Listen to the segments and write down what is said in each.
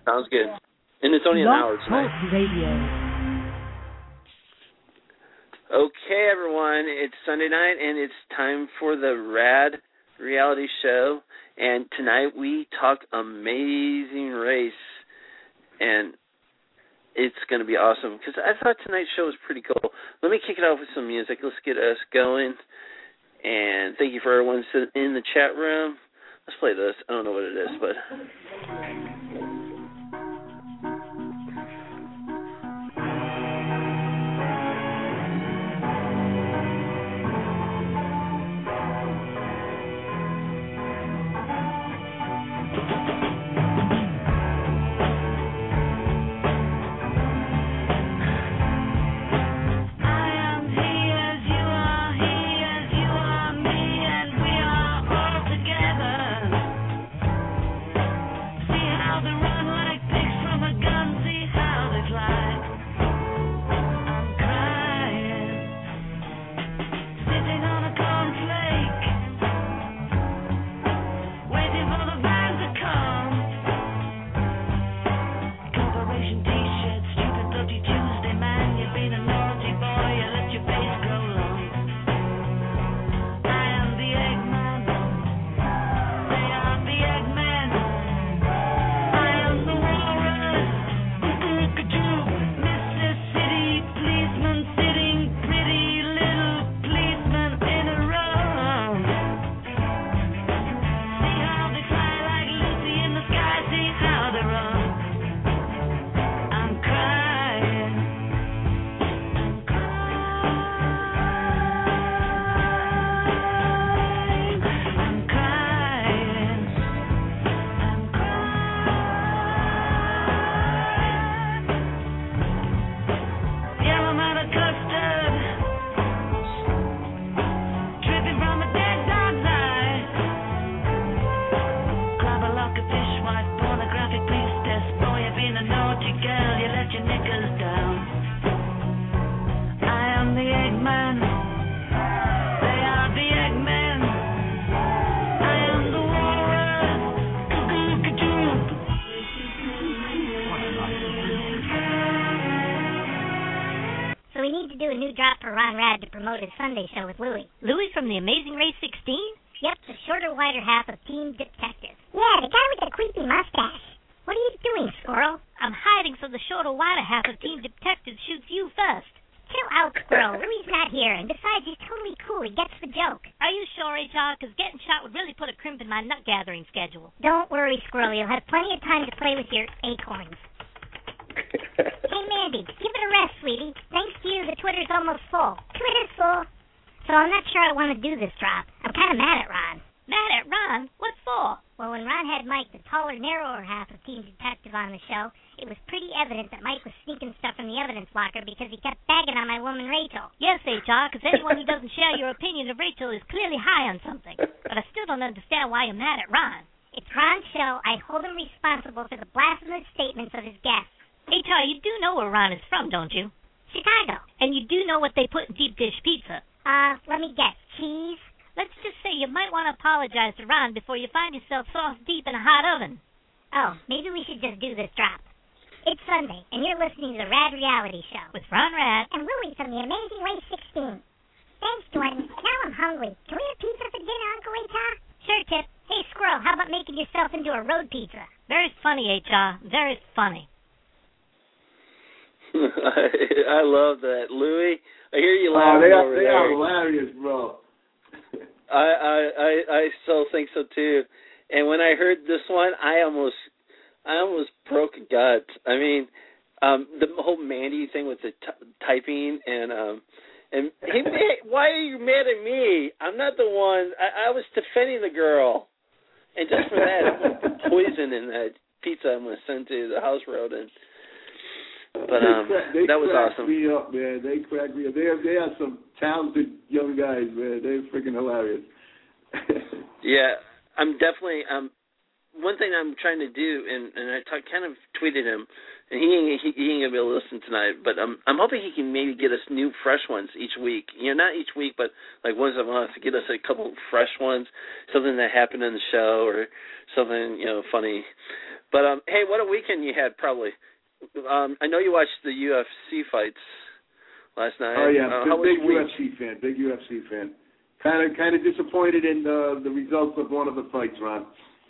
Sounds good. And it's only an hour tonight. Radio. Okay, everyone. It's Sunday night, and it's time for the Rad Reality Show. And tonight we talk Amazing Race. And it's going to be awesome, because I thought tonight's show was pretty cool. Let me kick it off with some music. Let's get us going. And thank you for everyone in the chat room. Let's play this. I don't know what it is, but... His Sunday show with Louie. Louie from the Amazing Race 16? Yep, the shorter, wider half of Team Detective. Yeah, the guy with the creepy mustache. What are you doing, Squirrel? I'm hiding so the shorter, wider half of Team Detective shoots you first. Chill out, Squirrel. Louie's not here, and besides, he's totally cool. He gets the joke. Are you sure, HR? Because getting shot would really put a crimp in my nut-gathering schedule. Don't worry, Squirrel. You'll have plenty of time to play with your acorns. Hey, Mandy, give it a rest, sweetie. Thanks to you, the Twitter's almost full. Twitter's full. So I'm not sure I want to do this drop. I'm kind of mad at Ron. Mad at Ron? What for? Well, when Ron had Mike, the taller, narrower half of Team Detective, on the show, it was pretty evident that Mike was sneaking stuff from the evidence locker because he kept bagging on my woman Rachel. Yes, HR, because anyone who doesn't share your opinion of Rachel is clearly high on something. But I still don't understand why you're mad at Ron. It's Ron's show. I hold him responsible for the blasphemous statements of his guests. HR, you do know where Ron is from, don't you? Chicago. And you do know what they put in deep dish pizza. Let me guess. Cheese? Let's just say you might want to apologize to Ron before you find yourself sauce deep in a hot oven. Oh, maybe we should just do this drop. It's Sunday, and you're listening to the Rad Reality Show. With Ron Rad. And Louie from the Amazing Race 16. Thanks, Jordan. Now I'm hungry. Can we have pizza for dinner, Uncle HR? Sure, Tip. Hey, Squirrel, how about making yourself into a road pizza? Very funny, HR. Very funny. I love that. Louie, I hear you laughing over there. They are hilarious, bro. I still think so, too. And when I heard this one, I almost broke a gut. I mean, the whole Mandy thing with the typing and hey, why are you mad at me? I'm not the one. I was defending the girl. And just for that, I'm going to put poison in that pizza I'm going to send to the house rodent. But that was awesome. They crack me up, man. They crack me up. They are some talented young guys, man. They're freaking hilarious. Yeah, I'm definitely one thing I'm trying to do, and I kind of tweeted him, and he ain't gonna be able to listen tonight. But I'm hoping he can maybe get us new, fresh ones each week. You know, not each week, but like once a month, to get us a couple fresh ones, something that happened in the show or something funny. But hey, what a weekend you had, probably. I know you watched the UFC fights last night. Oh yeah, big UFC fan. Kind of disappointed in the results of one of the fights, Ron.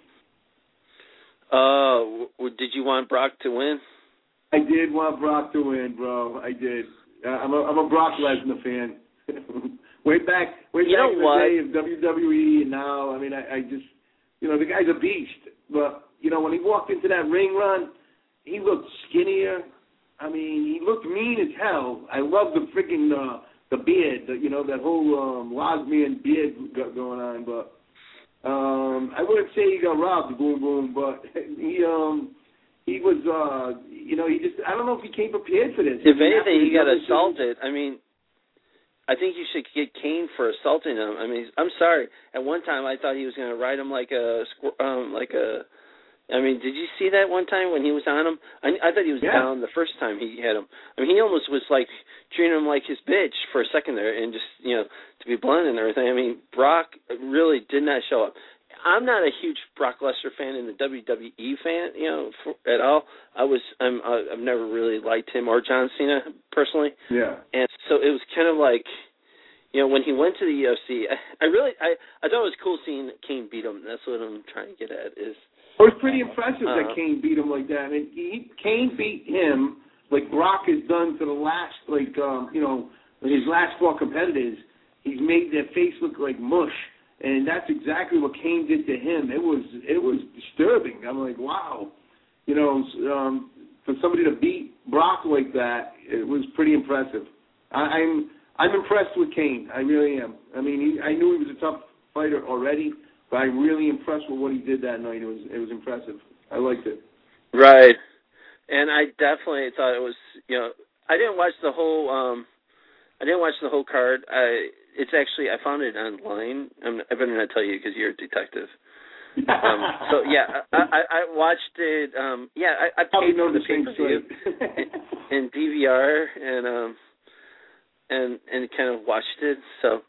Did you want Brock to win? I did want Brock to win, bro. I did. I'm a Brock Lesnar fan. way back in the day of WWE, and now, I mean, I just, the guy's a beast. But when he walked into that ring run, he looked skinnier. I mean, he looked mean as hell. I love the freaking the beard, that whole Lozmian beard going on. But I wouldn't say he got robbed, Boom Boom, but he was, he just, I don't know if he came prepared for this. If anything, he got assaulted. I mean, I think you should get Kane for assaulting him. I mean, I'm sorry. At one time, I thought he was going to ride him I mean, did you see that one time when he was on him? I thought he was down the first time he had him. I mean, he almost was like treating him like his bitch for a second there, and just, to be blunt and everything. I mean, Brock really did not show up. I'm not a huge Brock Lesnar fan and the WWE fan, at all. I've never really liked him or John Cena personally. Yeah. And so it was kind of like, when he went to the UFC, I thought it was cool seeing Kane beat him. That's what I'm trying to get at is. It was pretty impressive that Kane beat him like that. I mean, Kane beat him like Brock has done to the last, his last 4 competitors. He's made their face look like mush. And that's exactly what Kane did to him. It was disturbing. I'm like, wow, for somebody to beat Brock like that, it was pretty impressive. I'm impressed with Kane. I really am. I mean, I knew he was a tough fighter already, but I'm really impressed with what he did that night. It was impressive. I liked it. Right, and I definitely thought it was. I didn't watch the whole. I didn't watch the whole card. It's actually, I found it online. I better not tell you because you're a detective. So yeah, I watched it. I paid for the pay-per-view in DVR and kind of watched it. So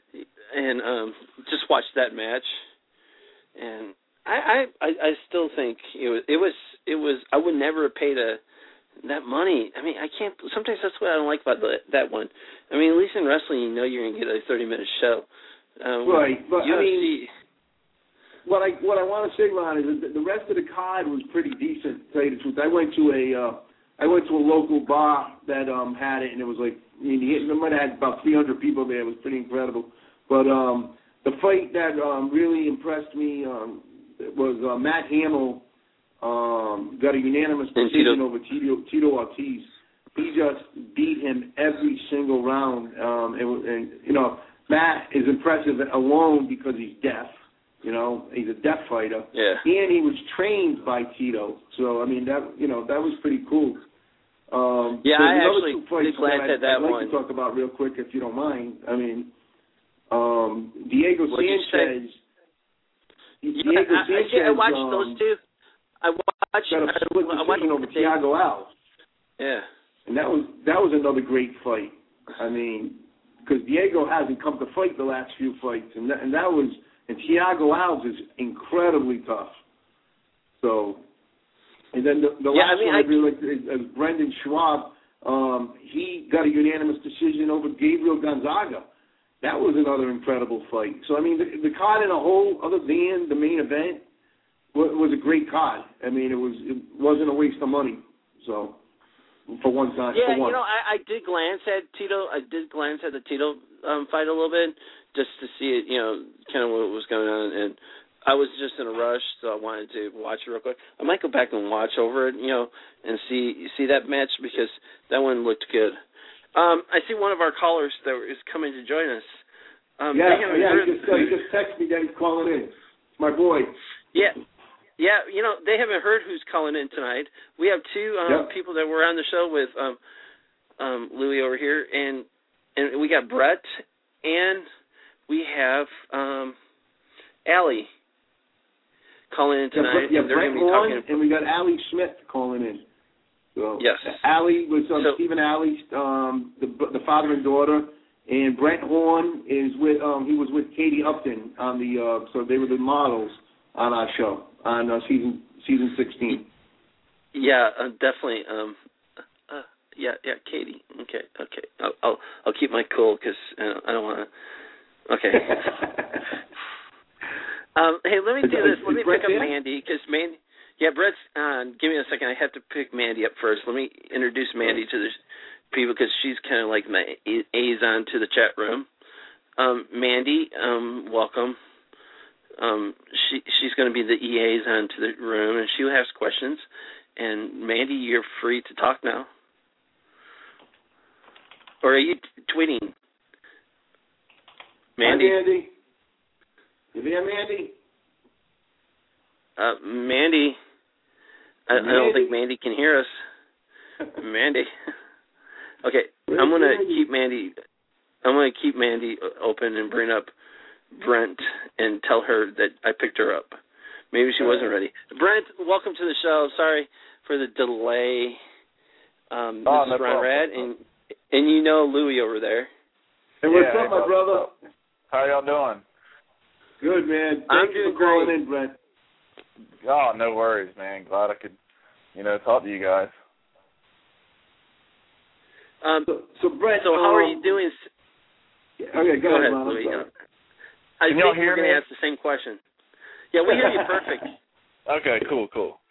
just watched that match, and I still think it was. I would never have paid that money. I mean, I can't. Sometimes that's what I don't like about that one. I mean, at least in wrestling, you're going to get a 30-minute show. Right, but UFC, I mean, what I want to say, Ron, is that the rest of the card was pretty decent. To tell you the truth, I went to a local bar that had it, and it was like, it might have had about 300 people there. It was pretty incredible. But the fight that really impressed me was Matt Hamill. Got a unanimous decision over Tito Ortiz. He just beat him every single round. Matt is impressive alone because he's deaf. He's a deaf fighter. Yeah. And he was trained by Tito. So I mean that was pretty cool. I actually did glance at that one. I'd like to talk about real quick if you don't mind. I mean, Diego Sanchez. I watched those two. I watched over Thiago Alves. Yeah. And that was another great fight. I mean, because Diego hasn't come to fight the last few fights, and Thiago Alves is incredibly tough. So, and then the last one I really liked is Brendan Schwab. He got a unanimous decision over Gabriel Gonzaga. That was another incredible fight. So I mean, the card in a whole, other than the main event, was a great card. I mean, it wasn't a waste of money. So, for one time. Yeah, for once. I did glance at Tito. I did glance at the Tito fight a little bit just to see it, kind of what was going on. And I was just in a rush, so I wanted to watch it real quick. I might go back and watch over it, and see that match because that one looked good. I see one of our callers that is coming to join us. He just texted me that he's calling in. It's my boy. Yeah. Yeah, they haven't heard who's calling in tonight. We have two people that were on the show with Louie over here, and we got Brett, and we have Allie calling in tonight. Yeah, Brett on, and we got Allie Smith calling in. So, yes. Allie was Stephen Allie, the father and daughter, and Brett Horn is with he was with Katie Upton on the so they were the models on our show on season 16. Yeah, definitely. Yeah, Katie. Okay. I'll keep my cool because I don't want to. Okay. Hey, let me do this. Let me pick up Mandy because Mandy. Yeah, Brett's on. Give me a second. I have to pick Mandy up first. Let me introduce Mandy to the people because she's kind of like my liaison to the chat room. Mandy, welcome. She's going to be the liaison to the room, and she will ask questions. And Mandy, you're free to talk now. Or are you tweeting? Mandy. Hi, Mandy. You there, Mandy? Mandy. I don't think Mandy can hear us. Mandy. Okay, I'm gonna keep Mandy open and bring up Brent and tell her that I picked her up. Maybe she wasn't ready. Brent, welcome to the show. Sorry for the delay. This is Ron Rad, and you know Louie over there. Hey, what's up, my brother? How y'all doing? Good, man. I'm Thanks doing for calling great. in, Brent. Oh, no worries, man. Glad I could, talk to you guys. So Brent, how are you doing? Okay, go ahead, Ron. Louie. Can y'all hear we're going to ask the same question. Yeah, we hear you perfect. Okay, cool.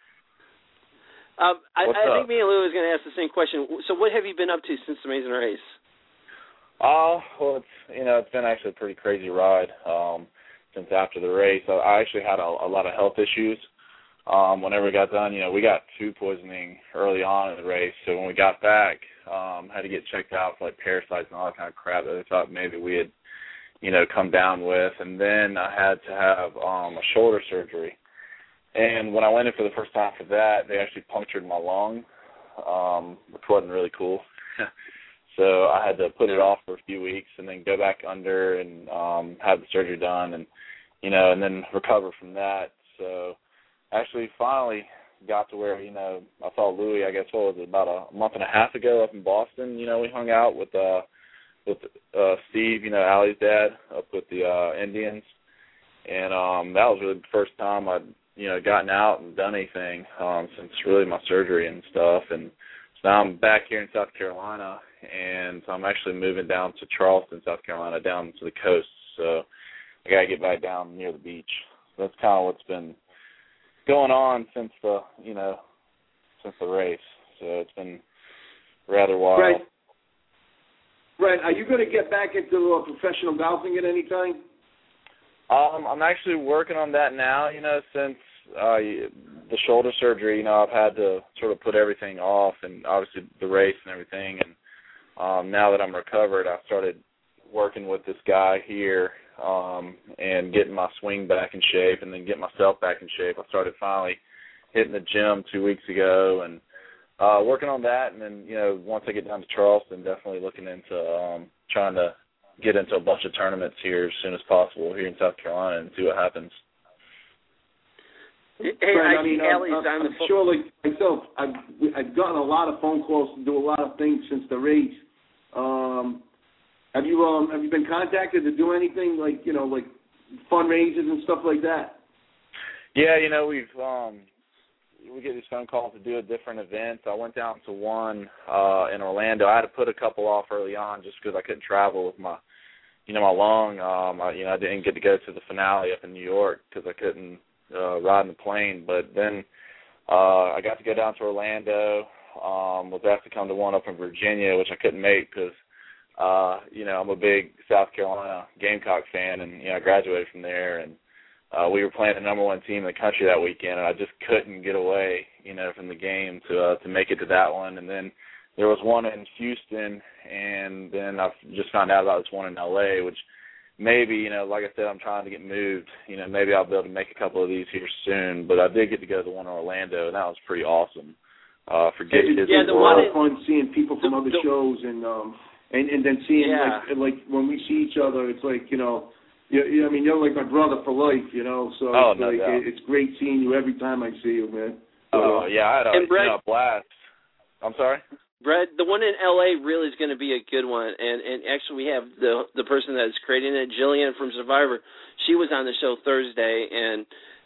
I think me and Lou is going to ask the same question. So what have you been up to since Amazing Race? Well, it's been actually a pretty crazy ride since after the race. I actually had a lot of health issues. Whenever we got done, we got food poisoning early on in the race. So when we got back, had to get checked out for like parasites and all that kind of crap that I thought maybe we had, come down with. And then I had to have a shoulder surgery. And when I went in for the first time for that, they actually punctured my lung, which wasn't really cool. So I had to put it off for a few weeks and then go back under and have the surgery done and, and then recover from that. So actually finally got to where, I saw Louie, I guess, about a month and a half ago up in Boston. We hung out with Steve, Allie's dad, up with the Indians. And that was really the first time I'd, gotten out and done anything since really my surgery and stuff. And so now I'm back here in South Carolina, and so I'm actually moving down to Charleston, South Carolina, down to the coast. So I got to get back down near the beach. So that's kind of what's been going on since the race. So it's been rather wild. Right. Are you going to get back into professional golfing at any time? I'm actually working on that now, since the shoulder surgery, I've had to sort of put everything off, and obviously the race and everything. And now that I'm recovered, I started working with this guy here and getting my swing back in shape and then getting myself back in shape. I started finally hitting the gym 2 weeks ago and working on that. And then, once I get down to Charleston, definitely looking into trying to get into a bunch of tournaments here as soon as possible here in South Carolina and see what happens. Hey, I see Allie's on the phone. Sure, like myself, I've gotten a lot of phone calls to do a lot of things since the race. Have you been contacted to do anything like fundraisers and stuff like that? Yeah, we get these phone calls to do different events. I went down to one in Orlando. I had to put a couple off early on just because I couldn't travel with my lung. I didn't get to go to the finale up in New York because I couldn't ride in the plane. But then I got to go down to Orlando. Was asked to come to one up in Virginia, which I couldn't make because, I'm a big South Carolina Gamecock fan, and I graduated from there, and we were playing the number one team in the country that weekend, and I just couldn't get away, from the game to make it to that one. And then there was one in Houston, and then I just found out about this one in L.A., which maybe, like I said, I'm trying to get moved. Maybe I'll be able to make a couple of these here soon. But I did get to go to the one in Orlando, and that was pretty awesome. It's a lot of fun seeing people from other shows and then seeing like when we see each other, it's like you're like my brother for life, So it's great seeing you every time I see you, man. Oh yeah, I had a blast. I'm sorry, Brett. The one in L.A. really is going to be a good one, and actually we have the person that's creating it, Jillian from Survivor. She was on the show Thursday, and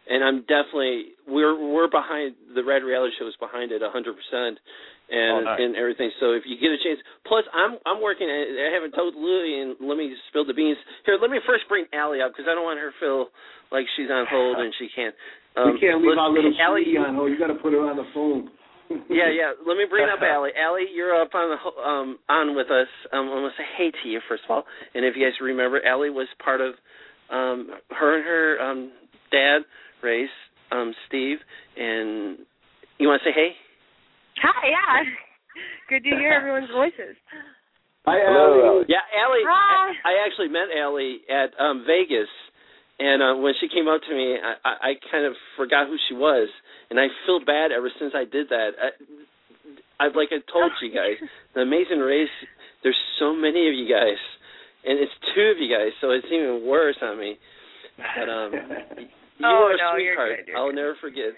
and I'm definitely we're behind. The Rad Reality Show is behind it 100%. And everything. So if you get a chance, plus I'm working. I haven't told Louie, and let me spill the beans here. Let me first bring Allie up because I don't want her to feel like she's on hold and she can't. We can't leave our little Allie on hold. You got to put her on the phone. Yeah. Let me bring up Allie. Allie, you're up on with us. I'm gonna say hey to you first of all. And if you guys remember, Allie was part of her and her dad, Race, Steve, and you want to say hey? Hi, yeah. Good to hear everyone's voices. Hi, Allie. Yeah, Allie. Hi. I actually met Allie at Vegas, and when she came up to me, I kind of forgot who she was, and I feel bad ever since I did that. I've like I told you guys, the Amazing Race. There's so many of you guys, and it's 2 of you guys, so it's even worse on me. But you are a sweetheart. I'll never forget.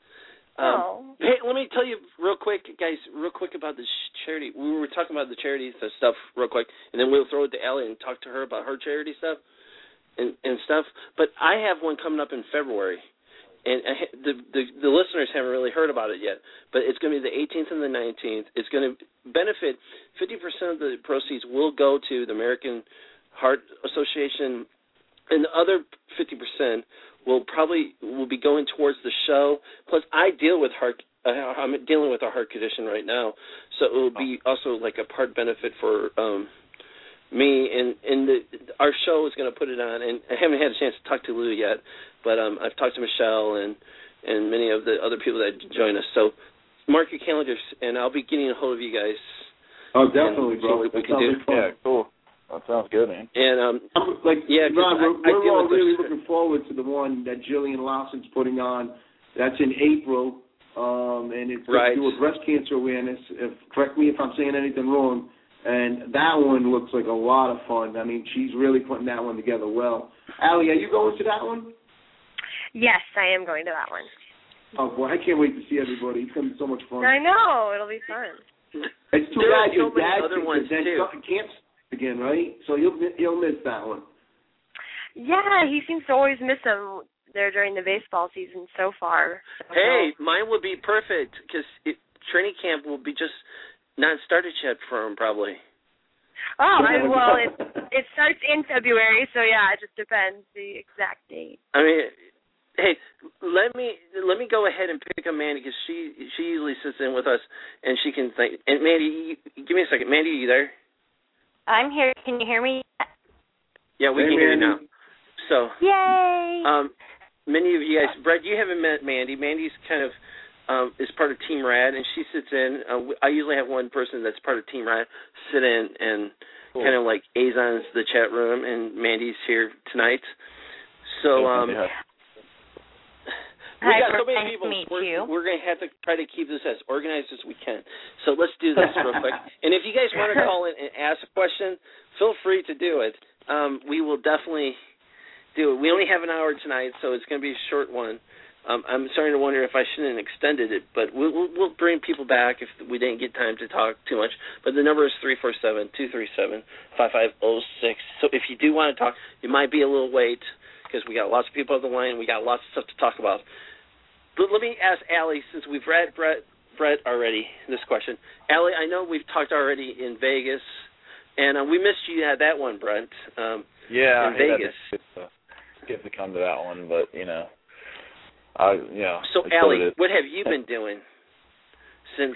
Hey, let me tell you real quick, guys, about this charity. We were talking about the charity stuff real quick, and then we'll throw it to Allie and talk to her about her charity stuff and stuff. But I have one coming up in February, and the listeners haven't really heard about it yet, but it's going to be the 18th and the 19th. It's going to benefit 50% of the proceeds will go to the American Heart Association, and the other 50% will be going towards the show. Plus, I'm dealing with a heart condition right now, so it will be also like a part benefit for me. And our show is going to put it on. And I haven't had a chance to talk to Lou yet, but I've talked to Michelle and many of the other people that join us. So mark your calendars, and I'll be getting a hold of you guys. Oh, definitely, bro. What we can do. Yeah, cool. That sounds good, man. And Ron, we're all really looking forward to the one that Jillian Lawson's putting on. That's in April, and it's to do with breast cancer awareness. Correct me if I'm saying anything wrong. And that one looks like a lot of fun. I mean, she's really putting that one together well. Allie, are you going to that one? Yes, I am going to that one. Oh boy, I can't wait to see everybody. It's gonna be so much fun. I know, it'll be fun. It's too bad your dad can't again, right? So you'll miss that one. Yeah, he seems to always miss them there during the baseball season so far. So mine would be perfect because training camp will be just not started yet for him probably. Oh, it starts in February, so yeah, it just depends the exact date. I mean, hey, let me go ahead and pick up Mandy because she usually sits in with us and she can think. And Mandy, give me a second. Mandy, are you there? I'm here. Can you hear me? Yeah, we can hear you now. So, yay! Many of you guys, Brett, you haven't met Mandy. Mandy's kind of is part of Team Rad, and she sits in. I usually have one person that's part of Team Rad sit in and kind of like azons the chat room, and Mandy's here tonight. So, we got so many people. We're going to have to try to keep this as organized as we can. So let's do this real quick. And if you guys want to call in and ask a question, feel free to do it. We will definitely do it. We only have an hour tonight, so it's going to be a short one. I'm starting to wonder if I shouldn't have extended it, but we'll bring people back if we didn't get time to talk too much. But the number is 347-237-5506. So if you do want to talk, it might be a little late because we got lots of people on the line and we got lots of stuff to talk about. But let me ask Allie, since we've read Brett already, this question. Allie, I know we've talked already in Vegas, and we missed you at that one, Brent. In Vegas. Get to come to that one, but So Allie, what have you been doing since?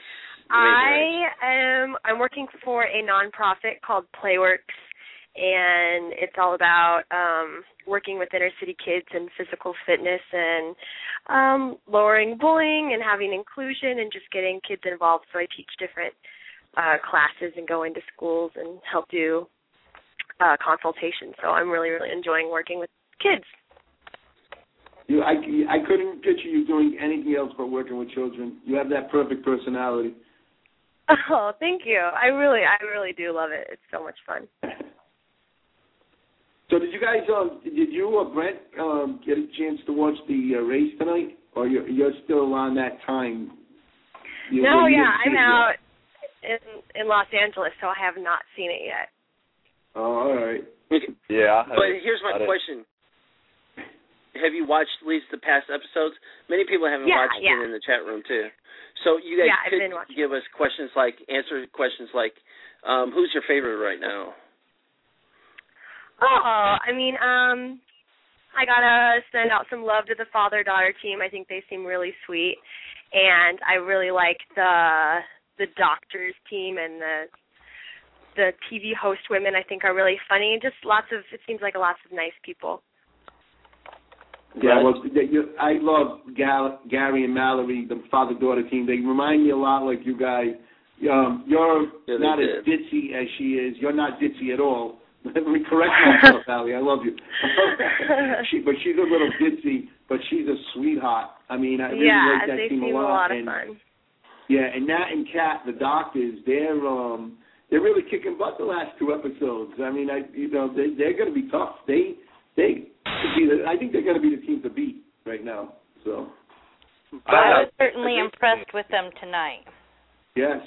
I'm working for a nonprofit called Playworks, and it's all about working with inner city kids and physical fitness and lowering bullying and having inclusion and just getting kids involved. So I teach different classes and go into schools and help do consultations. So I'm really, really enjoying working with kids. I couldn't picture you doing anything else but working with children. You have that perfect personality. Oh, thank you. I really do love it. It's so much fun. So did you guys, did you or Brent get a chance to watch the race tonight, or you're still on that time? I'm out in Los Angeles, so I have not seen it yet. Oh, all right. Yeah. But here's my question. have you watched at least the past episodes? Many people haven't watched it in the chat room too. So you guys could give us answer questions like, who's your favorite right now? Oh, I mean, I gotta send out some love to the father-daughter team. I think they seem really sweet, and I really like the doctors team and the TV host women. I think are really funny. Just it seems like lots of nice people. Yeah, well, I love Gary and Mallory, the father-daughter team. They remind me a lot like you guys. You're not as ditzy as she is. You're not ditzy at all. Let me correct myself, Allie. I love you. But she's a little ditzy, but she's a sweetheart. I mean, I really like that team a lot. Yeah, they seem a lot of fun. Yeah, and Nat and Kat, the doctors, they're really kicking butt the last 2 episodes. I mean, they're going to be tough. I think they're going to be the team to beat right now. So I was certainly impressed with them tonight. Yes.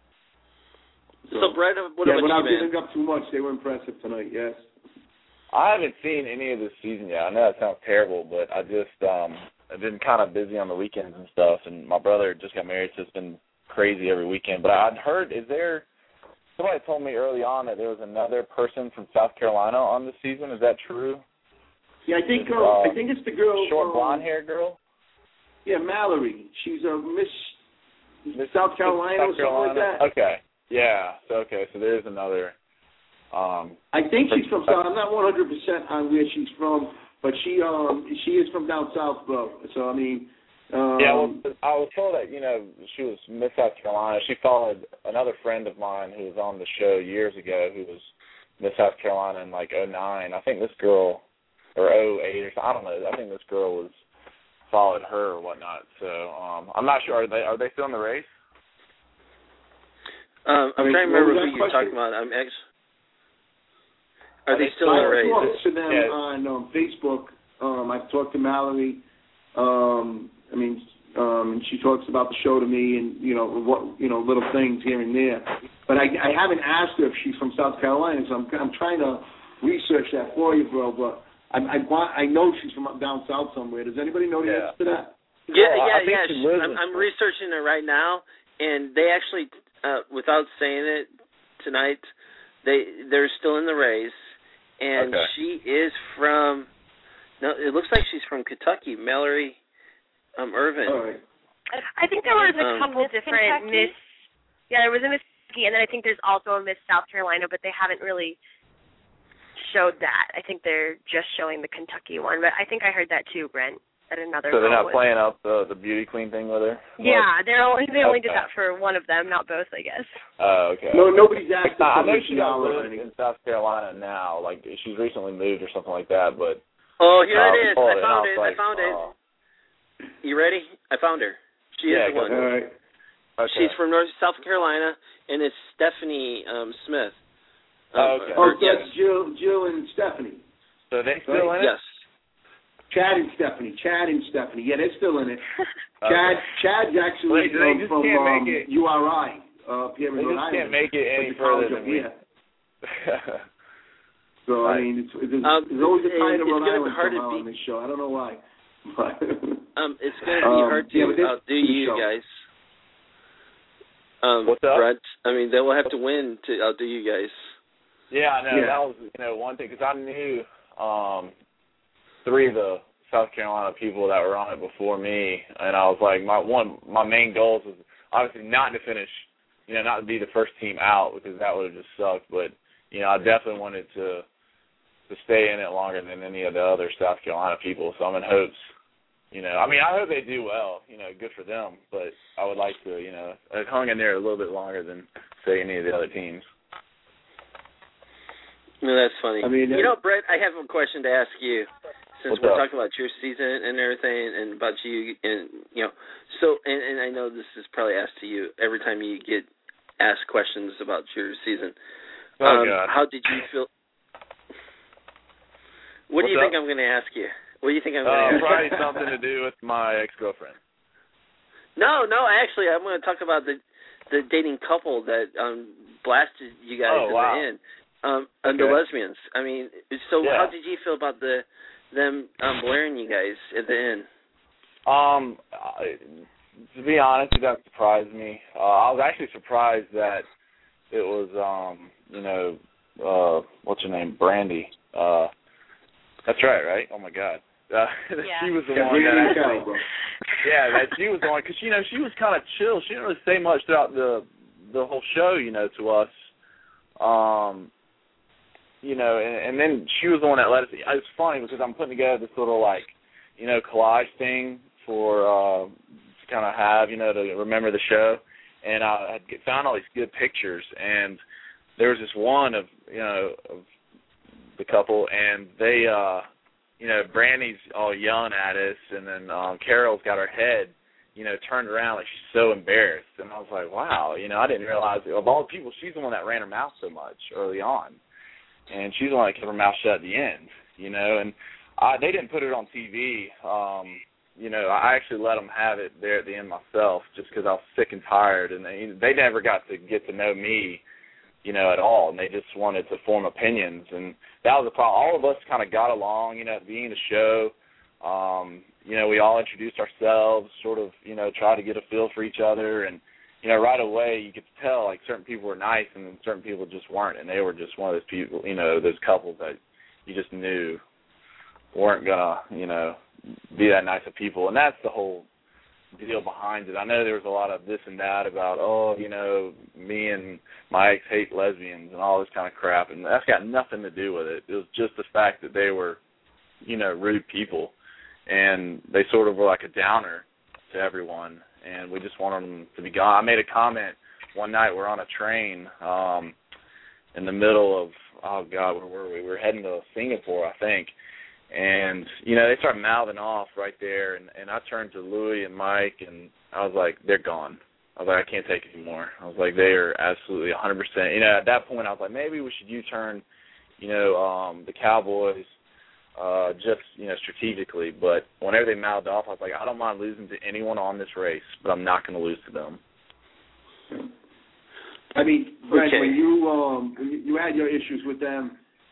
So Brett, what about without you, giving up too much, they were impressive tonight. Yes. I haven't seen any of this season yet. I know that sounds terrible, but I just I've been kind of busy on the weekends and stuff, and my brother just got married, so it's been crazy every weekend. But I'd heard, somebody told me early on that there was another person from South Carolina on this season. Is that true? Yeah, I think it's the girl, short blonde-haired girl. Yeah, Mallory. She's a Miss South Carolina or something like that. Okay. Yeah. So there's another. I think she's from South. I'm not 100% on where she's from, but she is from down south, bro. So I mean. Yeah, well, I was told that she was Miss South Carolina. She followed another friend of mine who was on the show years ago, who was Miss South Carolina in like 2009. I think this girl, or 2008 or something. I don't know. I think this girl followed her or whatnot. So I'm not sure. Are they still in the race? I'm trying to remember who you're talking about. Are they still in the race? I talked to them on Facebook. I've talked to Mallory. And she talks about the show to me, and little things here and there. But I haven't asked her if she's from South Carolina, so I'm trying to research that for you, bro. But I know she's from down south somewhere. Does anybody know the answer to that? Yeah. I'm researching it right now, and they actually, without saying it tonight, they're still in the race, and she is from. No, it looks like she's from Kentucky, Mallory Irvin. All right. I think there was a couple different Miss. Yeah, there was a Miss Kentucky, and then I think there's also a Miss South Carolina, but they haven't really showed that. I think they're just showing the Kentucky one, but I think I heard that too, Brent. At another. So they're not playing up the beauty queen thing with her? Yeah, they only did that for one of them, not both, I guess. Oh, okay. No, nobody's asked. I know she lives in South Carolina now. Like she's recently moved or something like that, but. Oh, here it is. I found it. You ready? I found her. She is the one. All right. Okay. She's from South Carolina, and it's Stephanie Smith. That's Jill and Stephanie. So they still in it? Yes. Chad and Stephanie. Yeah, they're still in it. Chad's actually from URI here in Rhode Island. They just can't make it any further than we. So, I mean, there's always a tie to Rhode Island somehow on this show. I don't know why. But it's going to be hard to outdo you guys. What's up? Brett, I mean, they will have to win to outdo you guys. Yeah, I know. Yeah. That was one thing, because I knew 3 of the South Carolina people that were on it before me, and I was like, my main goals was obviously not to finish, not to be the first team out, because that would have just sucked, but, I definitely wanted to stay in it longer than any of the other South Carolina people, so I'm in hopes, I hope they do well, good for them, but I would like to, have hung in there a little bit longer than, say, any of the other teams. No, that's funny. I mean, Brett, I have a question to ask you, since we're talking about your season and everything, and about you, and so, and I know this is probably asked to you every time you get asked questions about your season. Oh God! How did you feel? What do you think I'm going to ask you? What do you think I'm going to ask? Probably something to do with my ex-girlfriend. No. Actually, I'm going to talk about the dating couple that blasted you guys in the end. And the lesbians. I mean, so how did you feel about the them blaring you guys at the end? To be honest, it doesn't surprise me. I was actually surprised that it was, what's her name, Brandy. That's right? Oh my God. She was the one that actually. Yeah, that she was the one, because she was kind of chill. She didn't really say much throughout the whole show, to us. And then she was the one that let us. It's funny because I'm putting together this little collage thing for to kind of have to remember the show, and I had found all these good pictures, and there was this one of of the couple, and they Brandy's all yelling at us, and then Carol's got her head turned around like she's so embarrassed, and I was like, wow, I didn't realize of all the people, she's the one that ran her mouth so much early on, and she's the one that kept her mouth shut at the end, and they didn't put it on TV. I actually let them have it there at the end myself, just because I was sick and tired, and they never got to get to know me, at all, and they just wanted to form opinions, and that was the problem. All of us kind of got along, at the beginning of the show. We all introduced ourselves, sort of, try to get a feel for each other, and right away you could tell like certain people were nice and then certain people just weren't, and they were just one of those people, those couples that you just knew weren't gonna, be that nice of people, and that's the whole deal behind it. I know there was a lot of this and that about, me and my ex hate lesbians and all this kind of crap, and that's got nothing to do with it. It was just the fact that they were, rude people, and they sort of were like a downer to everyone, and we just wanted them to be gone. I made a comment one night, we're on a train in the middle of, oh God, where were we? We were heading to Singapore, I think, and, they started mouthing off right there, and I turned to Louie and Mike, and I was like, they're gone. I was like, I can't take it anymore. I was like, they are absolutely 100%. At that point, I was like, maybe we should U-turn, the Cowboys, just, strategically. But whenever they mouthed off, I was like, I don't mind losing to anyone on this race, but I'm not going to lose to them. I mean, Brent, when you had your issues with them,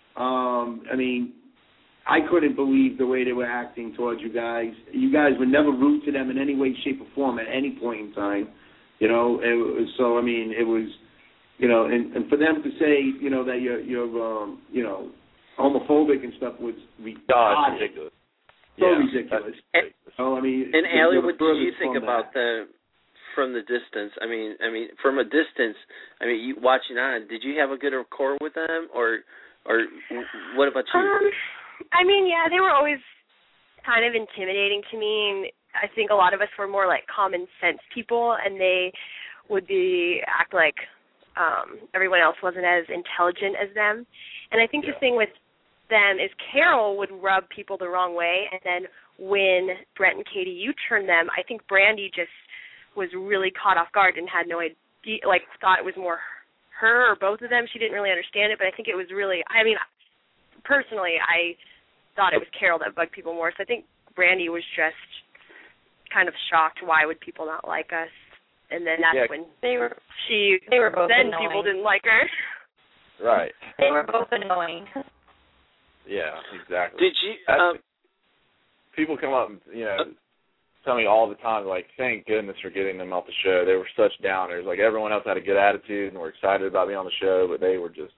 I couldn't believe the way they were acting towards you guys. You guys would never root to them in any way, shape, or form at any point in time. It was, and for them to say, that you're homophobic and stuff was ridiculous. Ridiculous. And Allie, what did you think about them from the distance? From a distance, you watching on, did you have a good rapport with them, or what about you? Yeah, they were always kind of intimidating to me, and I think a lot of us were more like common sense people, and they would act like everyone else wasn't as intelligent as them. And I think the thing with them is Carol would rub people the wrong way, and then when Brent and Katie U-turned them, I think Brandy just was really caught off guard and had no idea, thought it was more her or both of them. She didn't really understand it, but I think it was really, personally, I thought it was Carol that bugged people more. So I think Brandy was just kind of shocked. Why would people not like us? And then that's when they were both then annoying. People didn't like her. Right. They were both annoying. Yeah, exactly. Did you? People come up and tell me all the time, like, thank goodness for getting them off the show. They were such downers. Like, everyone else had a good attitude and were excited about being on the show, but they were just.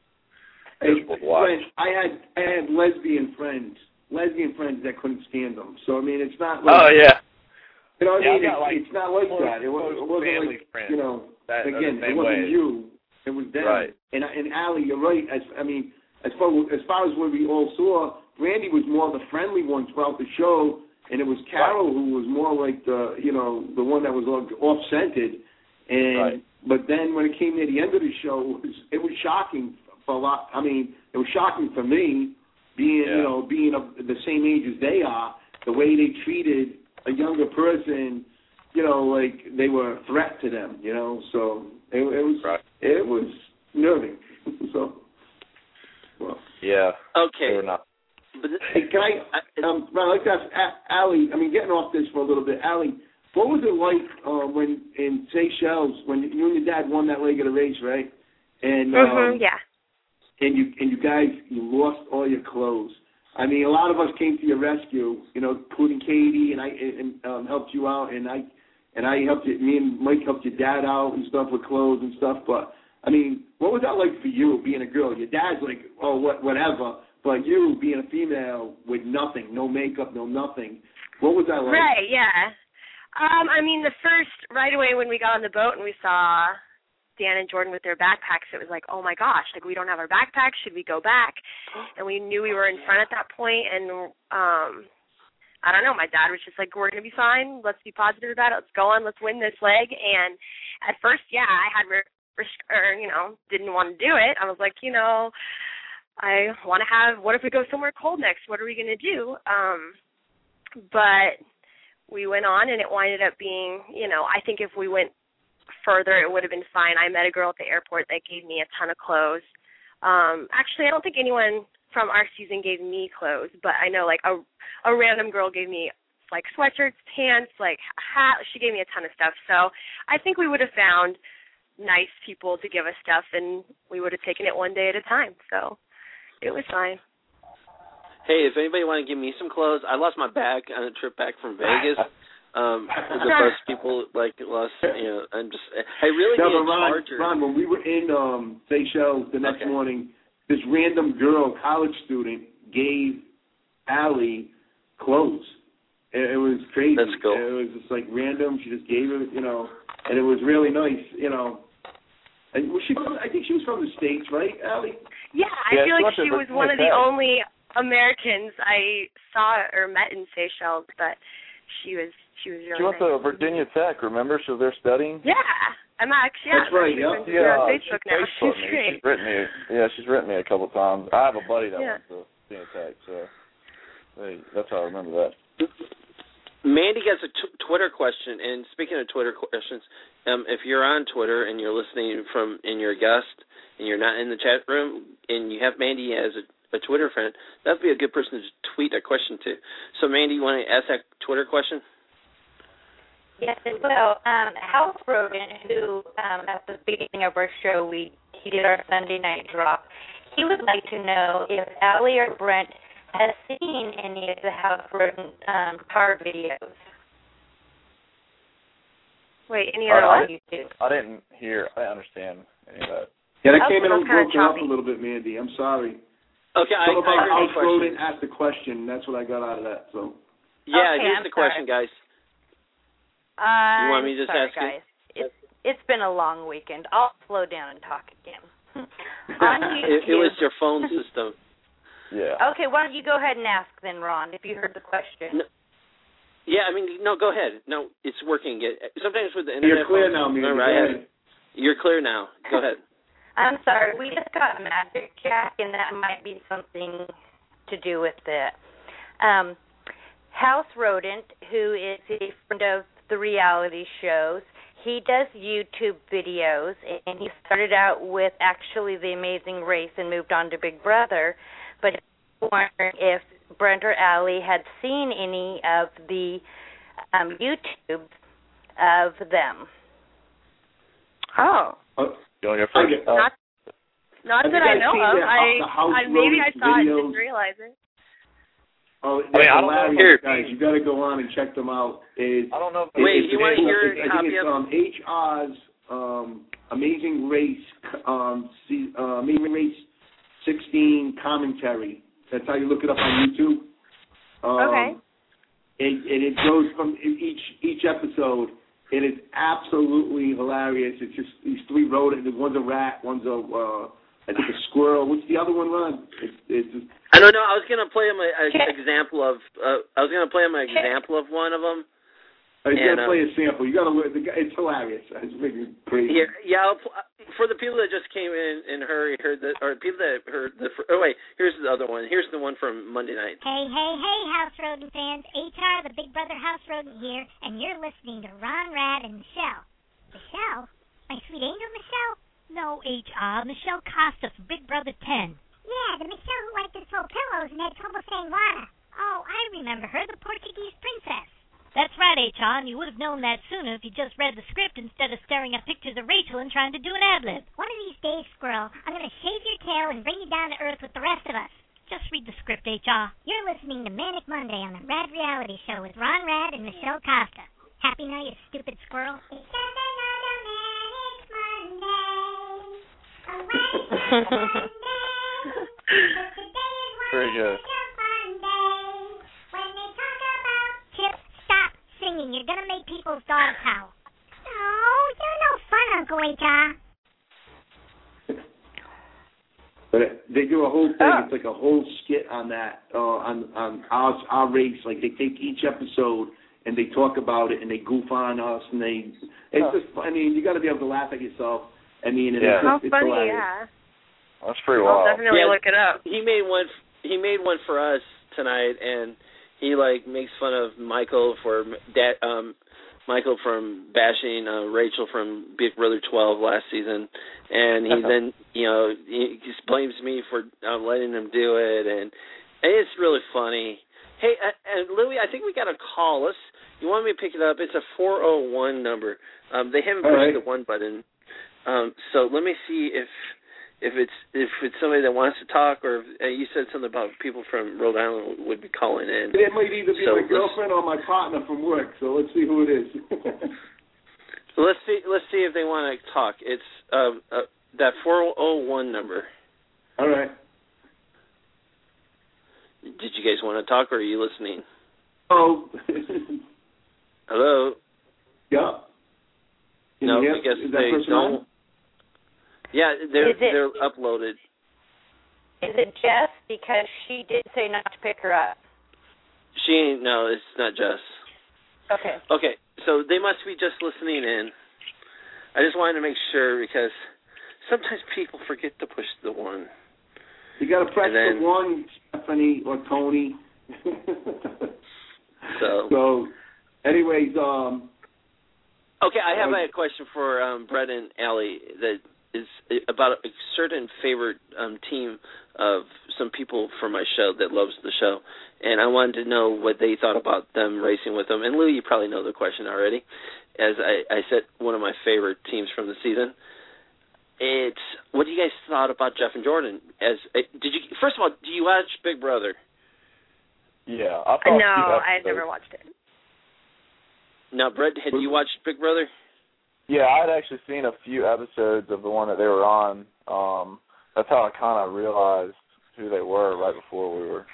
I had lesbian friends that couldn't stand them. So it's not like. Oh yeah. It's not like that. It wasn't like friends. Again, it wasn't you. It was them. Right. And Allie, you're right. As far as what we all saw, Brandy was more the friendly one throughout the show, and it was Carol who was more like the one that was off-centered. And but then when it came near the end of the show, it was shocking. It was shocking for me, being of the same age as they are, the way they treated a younger person, like they were a threat to them, So it was nerving. So, well. Yeah. Okay. Hey, can I'd like to ask Allie, getting off this for a little bit, Allie, what was it like when in Seychelles when you and your dad won that leg of the race, right? And yeah. And you guys, you lost all your clothes. I mean, a lot of us came to your rescue, you know, including Katie, and I helped you out, and I helped you. Me and Mike helped your dad out and stuff with clothes and stuff. But I mean, what was that like for you, being a girl? Your dad's like, oh, whatever, but you being a female with nothing, no makeup, no nothing. What was that like? Right, yeah. I mean, right away when we got on the boat and we saw Dan and Jordan with their backpacks, it was like, oh my gosh, like we don't have our backpacks, should we go back? And we knew we were in front at that point, and I don't know, my dad was just like, we're going to be fine, let's be positive about it, let's go on, let's win this leg. And at first, yeah, I had didn't want to do it. I was like, I want to what if we go somewhere cold next? What are we going to do? But we went on, and it winded up being, I think if we went further, it would have been fine. I met a girl at the airport that gave me a ton of clothes. Actually, I don't think anyone from our season gave me clothes, but I know like a random girl gave me like sweatshirts, pants, like a hat. She gave me a ton of stuff. So I think we would have found nice people to give us stuff, and we would have taken it one day at a time. So it was fine. Hey, if anybody want to give me some clothes, I lost my bag on a trip back from Vegas. The bus people lost. I really need a charger. Ron, when we were in Seychelles the next morning, this random girl, college student, gave Allie clothes. It was crazy. That's cool. It was just like random. She just gave it, and it was really nice, And I think she was from the States, right, Allie? Yeah, I feel like she was one of the only Americans I saw or met in Seychelles, but she was really She went to Virginia Tech, remember? She was there studying? Yeah. I'm actually, That's right, she's on Facebook now. She's great. She's written me a couple times. I have a buddy that went to Virginia Tech, so that's how I remember that. Mandy has a Twitter question, and speaking of Twitter questions, if you're on Twitter and you're listening and you're a guest and you're not in the chat room and you have Mandy as a Twitter friend, that would be a good person to tweet a question to. So, Mandy, you want to ask that Twitter question? Yes, it will. House Rodent, who at the beginning of our show, he did our Sunday night drop, he would like to know if Allie or Brent has seen any of the House Rodent car videos. Wait, any other one? I didn't understand any of that. Yeah, that came in and broke up a little bit, Mandy. I'm sorry. Okay, I heard the question. Asked the question. That's what I got out of that. So. Yeah, here's the question, guys. You want me to just ask guys. It's been a long weekend. I'll slow down and talk again. It was your phone system. Yeah. Okay, why don't you go ahead and ask then, Ron, if you heard the question. No. Yeah, go ahead. No, it's working. Sometimes with the internet. You're clear now, Mandy. You're clear now. Go ahead. I'm sorry. We just got Magic Jack, and that might be something to do with it. House Rodent, who is a friend of the reality shows, he does YouTube videos, and he started out with actually The Amazing Race and moved on to Big Brother, but I'm wondering if Brent or Allie had seen any of the YouTube of them. Oh. Not that I know of. Maybe I saw it and didn't realize it. Oh, I don't know. Here, guys, you got to go on and check them out. I don't know. Wait, you want to hear? I think it's HR's Amazing Race, Amazing Race 16 commentary. That's how you look it up on YouTube. Okay. It goes from each episode. It is absolutely hilarious. It's just these three rodents. One's a rat, one's I think a squirrel. What's the other one, Ron? It's just. I don't know. I was gonna play him an example of. I was gonna play him an example of one of them. He's gonna play a sample. You gotta look. It's hilarious. It's making crazy. Yeah. For the people that just came in and heard people that heard the. Oh wait, here's the other one. Here's the one from Monday night. Hey, House Rodent fans! HR, the Big Brother House Rodent here, and you're listening to Ron, Rad, and Michelle. Michelle, my sweet angel, Michelle. No, HR. Michelle Costa from Big Brother 10. Yeah, the Michelle who liked to throw pillows and had trouble saying water. Oh, I remember her, the Portuguese princess. That's right, HR, and you would have known that sooner if you just read the script instead of staring at pictures of Rachel and trying to do an ad-lib. One of these days, Squirrel, I'm going to shave your tail and bring you down to earth with the rest of us. Just read the script, HR. You're listening to Manic Monday on the Rad Reality Show with Ron Rad and Michelle Costa. Happy now, you stupid squirrel. It's just another Manic Monday. Very good. When they talk about Chip, stop singing. You're going to make people's dogs howl. Oh, you're no fun, Uncle HR. But they do a whole thing. It's like a whole skit on that, on our race. Like they take each episode and they talk about it and they goof on us and it's just. I mean, you got to be able to laugh at yourself. I mean, it's funny, hilarious. yeah. That's pretty wild. I'll definitely look it up. He made one for us tonight, and he makes fun of Michael Michael from bashing Rachel from Big Brother 12 last season, and he then he just blames me for letting him do it, and it's really funny. Hey, Louie, I think we got a call. You want me to pick it up? It's a 401 number. They haven't pushed the 1 button, so let me see if it's somebody that wants to talk, or you said something about people from Rhode Island would be calling in. It might either be my girlfriend or my partner from work. So let's see who it is. Let's see if they want to talk. It's that 401 number. All right. Did you guys want to talk, or are you listening? Oh. Hello. Yeah. No, because they don't. Yeah, they're uploaded. Is it Jess? Because she did say not to pick her up. She ain't. No, it's not Jess. Okay. Okay, so they must be just listening in. I just wanted to make sure because sometimes people forget to push the 1. You got to press the 1, Stephanie or Tony. So, anyways, Okay, I have a question for Brett and Allie that is about a certain favorite team of some people from my show that loves the show, and I wanted to know what they thought about them racing with them. And Lou, you probably know the question already, as I said one of my favorite teams from the season. It's what do you guys thought about Jeff and Jordan? First of all, do you watch Big Brother? Yeah, I never watched it. Now, Brett, had you watched Big Brother? Yeah, I'd actually seen a few episodes of the one that they were on. That's how I kind of realized who they were right before we were,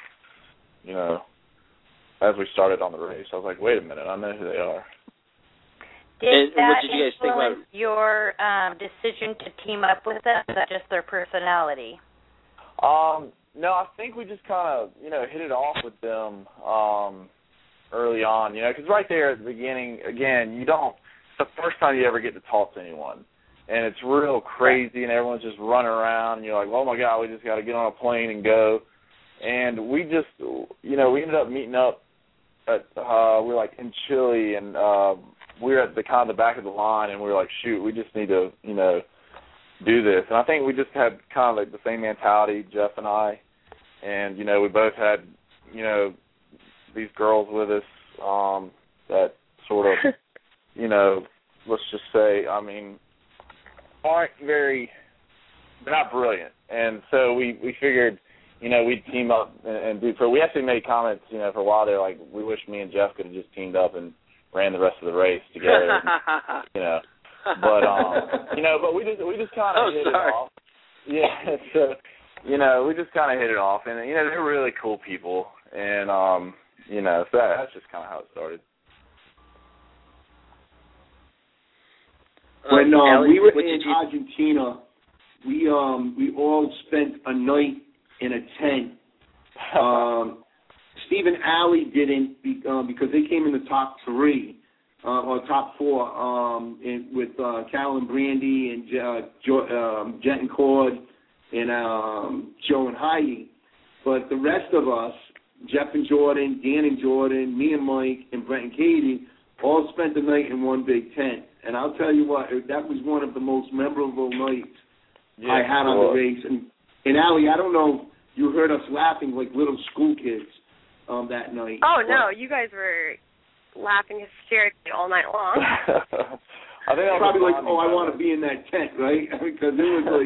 as we started on the race. I was like, wait a minute, I know who they are. Did what did you guys think about your decision to team up with them? Is that just their personality? No, I think we just kind of, hit it off with them early on, because right there at the beginning, again, it's the first time you ever get to talk to anyone. And it's real crazy, and everyone's just running around, and you're like, oh, my God, we just got to get on a plane and go. And we just, we ended up meeting up at, we were, in Chile, and we were at the kind of the back of the line, and we were like, shoot, we just need to, do this. And I think we just had kind of the same mentality, Jeff and I. And, we both had, these girls with us that sort of, let's just say, aren't they're not brilliant. And so we figured, we'd team up and do, we actually made comments, for a while there, like, we wish me and Jeff could have just teamed up and ran the rest of the race together, But, but we just kind of hit it off. Yeah, so, we just kind of hit it off. And, they're really cool people. And, so that's just kind of how it started. When we were in Argentina, we all spent a night in a tent. Steve and Allie didn't because they came in the top 3 or top 4 with Cal and Brandy and Jet and Cord and Joe and Heidi. But the rest of us, Jeff and Jordan, Dan and Jordan, me and Mike, and Brett and Katie, all spent the night in one big tent. And I'll tell you what, that was one of the most memorable nights I had on the race. And Allie, I don't know, you heard us laughing like little school kids that night. Oh, no, you guys were laughing hysterically all night long. I think probably like, I want to be in that tent, right? Because it was like,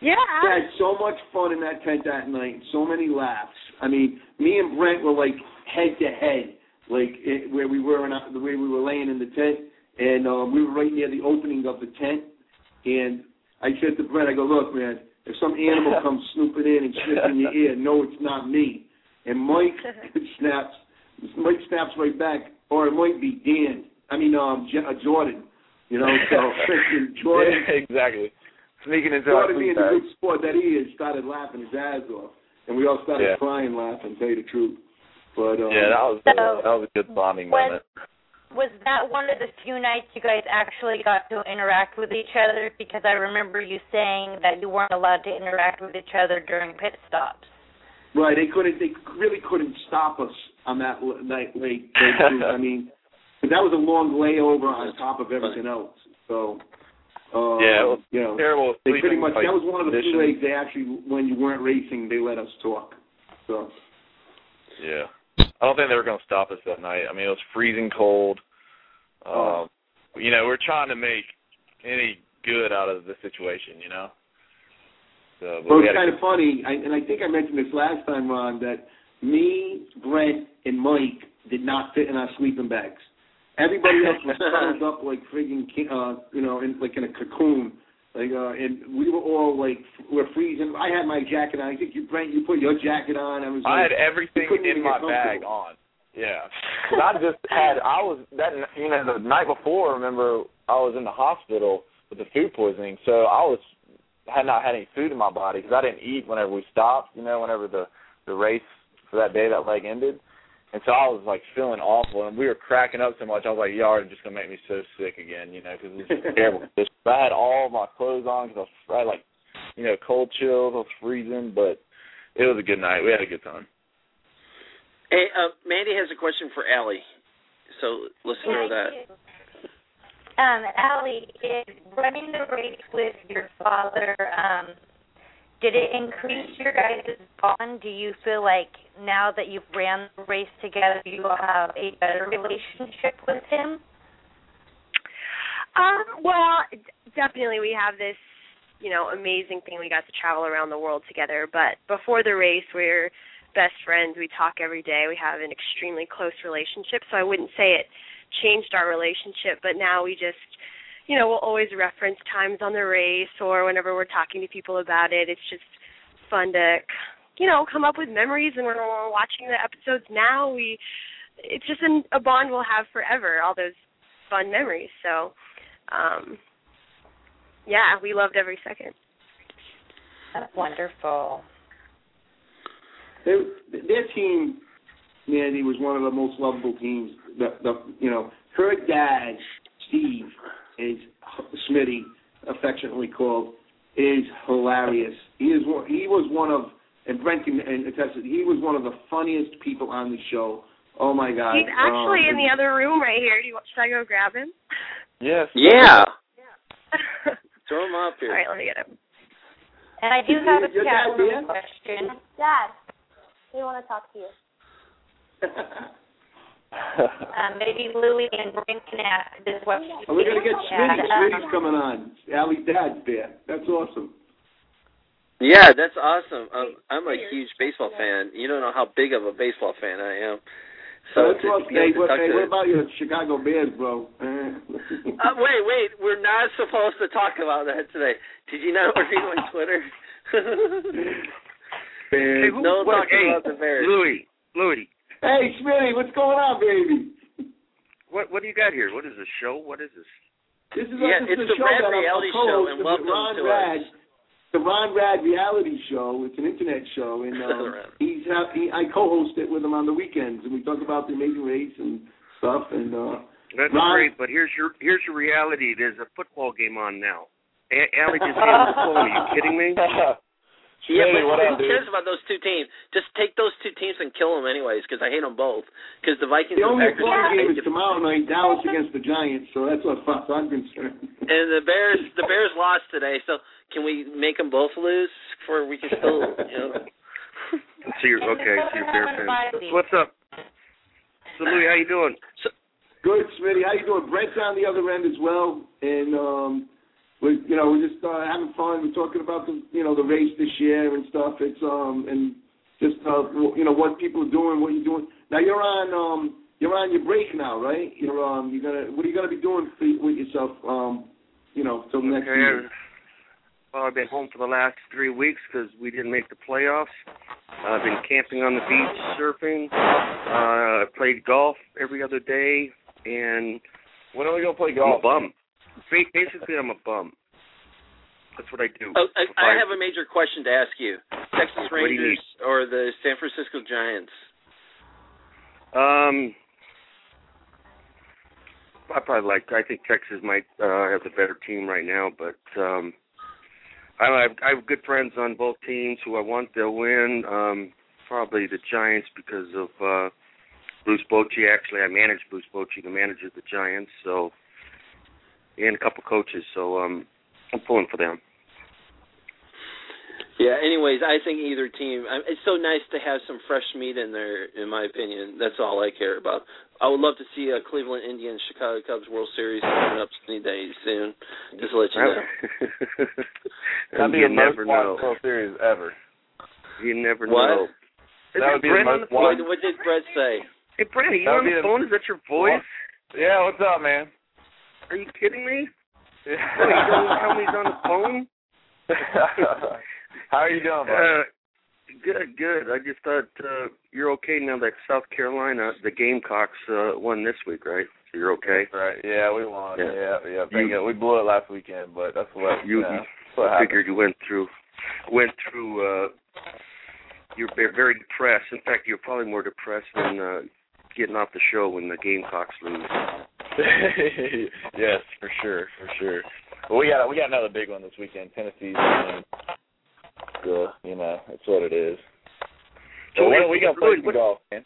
Yeah. We had so much fun in that tent that night. So many laughs. I mean, me and Brent were like head to head, like where we were the way we were laying in the tent, and we were right near the opening of the tent. And I said to Brent, I go, look, man, if some animal comes snooping in and sniffing your ear, no, it's not me. And Mike snaps right back, or it might be Dan. I mean, Jordan. You know, so Jordan. Yeah, exactly. Sneaking into Jordan, our being the good sport that he is, started laughing his ass off, and we all started crying, laughing. To tell you the truth. But that was a good bonding moment. Was that one of the few nights you guys actually got to interact with each other? Because I remember you saying that you weren't allowed to interact with each other during pit stops. Right, they really couldn't stop us on that night. I mean, that was a long layover on top of everything else. So, it was terrible. They pretty much that was one of the few ways they actually, when you weren't racing, they let us talk. So. Yeah. I don't think they were going to stop us that night. I mean, it was freezing cold. You know, we're trying to make any good out of the situation, you know. So, well, it's kind of funny, and I think I mentioned this last time, Ron, that me, Brent, and Mike did not fit in our sleeping bags. Everybody else was curled up like friggin', in a cocoon. And we were all we're freezing. I had my jacket on. I think Brent, you put your jacket on. I had everything in my bag on. Yeah. The night before, remember, I was in the hospital with the food poisoning, so I had not had any food in my body because I didn't eat whenever we stopped, whenever the race for that day, that leg ended. And so I was, feeling awful, and we were cracking up so much. I was like, y'all are just going to make me so sick again, because it was terrible. I had all my clothes on because I had, cold chills. I was freezing, but it was a good night. We had a good time. Hey, Mandy has a question for Allie, so listen to that. Allie, is running the race with your father, did it increase your guys' bond? Do you feel like now that you've ran the race together, you will have a better relationship with him? Well, definitely we have this, amazing thing. We got to travel around the world together. But before the race, we're best friends. We talk every day. We have an extremely close relationship. So I wouldn't say it changed our relationship, but now we just, we'll always reference times on the race or whenever we're talking to people about it. It's just fun to, come up with memories. And when we're watching the episodes now, it's just a bond we'll have forever, all those fun memories. So, we loved every second. That's wonderful. Their team, Mandy, was one of the most lovable teams. Her dad, Steve, is Smitty, affectionately called, is hilarious. He was one of, and Brent can attest, he was one of the funniest people on the show. Oh my God! He's actually in the other room right here. Should I go grab him? Yes. Yeah. Throw him up here. All right, let me get him. And I do have a chat room question. Dad, we want to talk to you. Maybe Louie and Brent can ask this question. We're going to get Smitty. Smitty's coming on. Allie's dad's there. That's awesome. Yeah, that's awesome. I'm a huge baseball fan. You don't know how big of a baseball fan I am. So that's awesome. Hey, what about your Chicago Bears, bro? Wait. We're not supposed to talk about that today. Did you not read my Twitter? No talking about the Bears. Louie. Hey, Smitty, what's going on, baby? What do you got here? What is this show? What is this? This is it's the Rad Reality Show, and welcome to us. The Ron Rad Reality Show. It's an internet show, and I co-host it with him on the weekends, and we talk about the Amazing Race and stuff. And that's great, but here's your reality. There's a football game on now. Allie just handed the phone. Are you kidding me? Yeah, but who cares about those two teams? Just take those two teams and kill them anyways, because I hate them both. Because the Vikings. The only fun game is tomorrow night, Dallas against the Giants. So that's what I'm concerned. And the Bears lost today. So can we make them both lose before we can still, So you're Bear fan. What's up? So Louie, how you doing? Good, Smitty. How you doing? Brent's on the other end as well, and we're just having fun. We're talking about the race this year and stuff. It's and just what people are doing, what you're doing. Now you're on your break now, right? What are you gonna be doing with yourself? Till next year. Well, I've been home for the last 3 weeks because we didn't make the playoffs. I've been camping on the beach, surfing. I played golf every other day, and when are we gonna play golf? I'm a bum. Basically, I'm a bum. That's what I do. Oh, I have a major question to ask you: Texas Rangers or the San Francisco Giants? I think Texas might have the better team right now, but I have good friends on both teams who I want they'll win. Probably the Giants because of Bruce Bochy. Actually, I manage Bruce Bochy, the manager of the Giants, and a couple coaches, so I'm pulling for them. Yeah, anyways, I think either team, it's so nice to have some fresh meat in there, in my opinion. That's all I care about. I would love to see a Cleveland Indians, Chicago Cubs World Series coming up any day soon, just to let you know. That'd be the most watched World Series ever. You never know. What? That would be the most watched. What did Brett say? Hey, Brett, are you on the phone? Is that your voice? Yeah, what's up, man? Are you kidding me? Yeah. What, you don't tell me he's on the phone? How are you doing, buddy? Good. I just thought you're okay now that South Carolina, the Gamecocks, won this week, right? So you're okay? Right. Yeah, we won. Yeah. We blew it last weekend, but that's what I figured you went through. You're very depressed. In fact, you're probably more depressed than getting off the show when the Gamecocks lose. Yes, for sure. Well, we got another big one this weekend. Tennessee's winning. So, it's what it is. So we got to play some golf, man.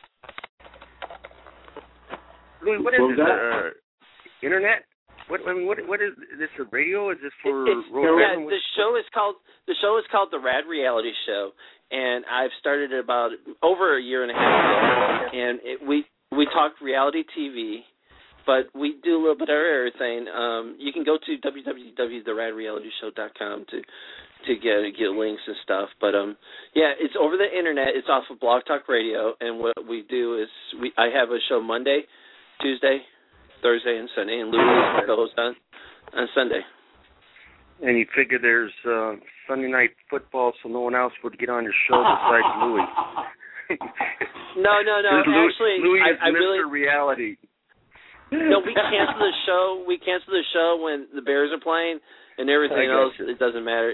Louis, what is this? Internet? What is this? A radio? Is this for? The show is called the Rad Reality Show, and I've started it about over a year and a half ago. And we talk reality TV, but we do a little bit of everything. You can go to www.theradrealityshow.com to get links and stuff. But it's over the internet. It's off of Blog Talk Radio, and what we do is I have a show Monday, Tuesday, Thursday, and Sunday, and Louis is my co-host on Sunday. And you figure there's Sunday night football, so no one else would get on your show besides Louis. No. Actually, Louis is I Mr. really Reality. No, we cancel the show. We cancel the show when the Bears are playing, and everything else. It doesn't matter.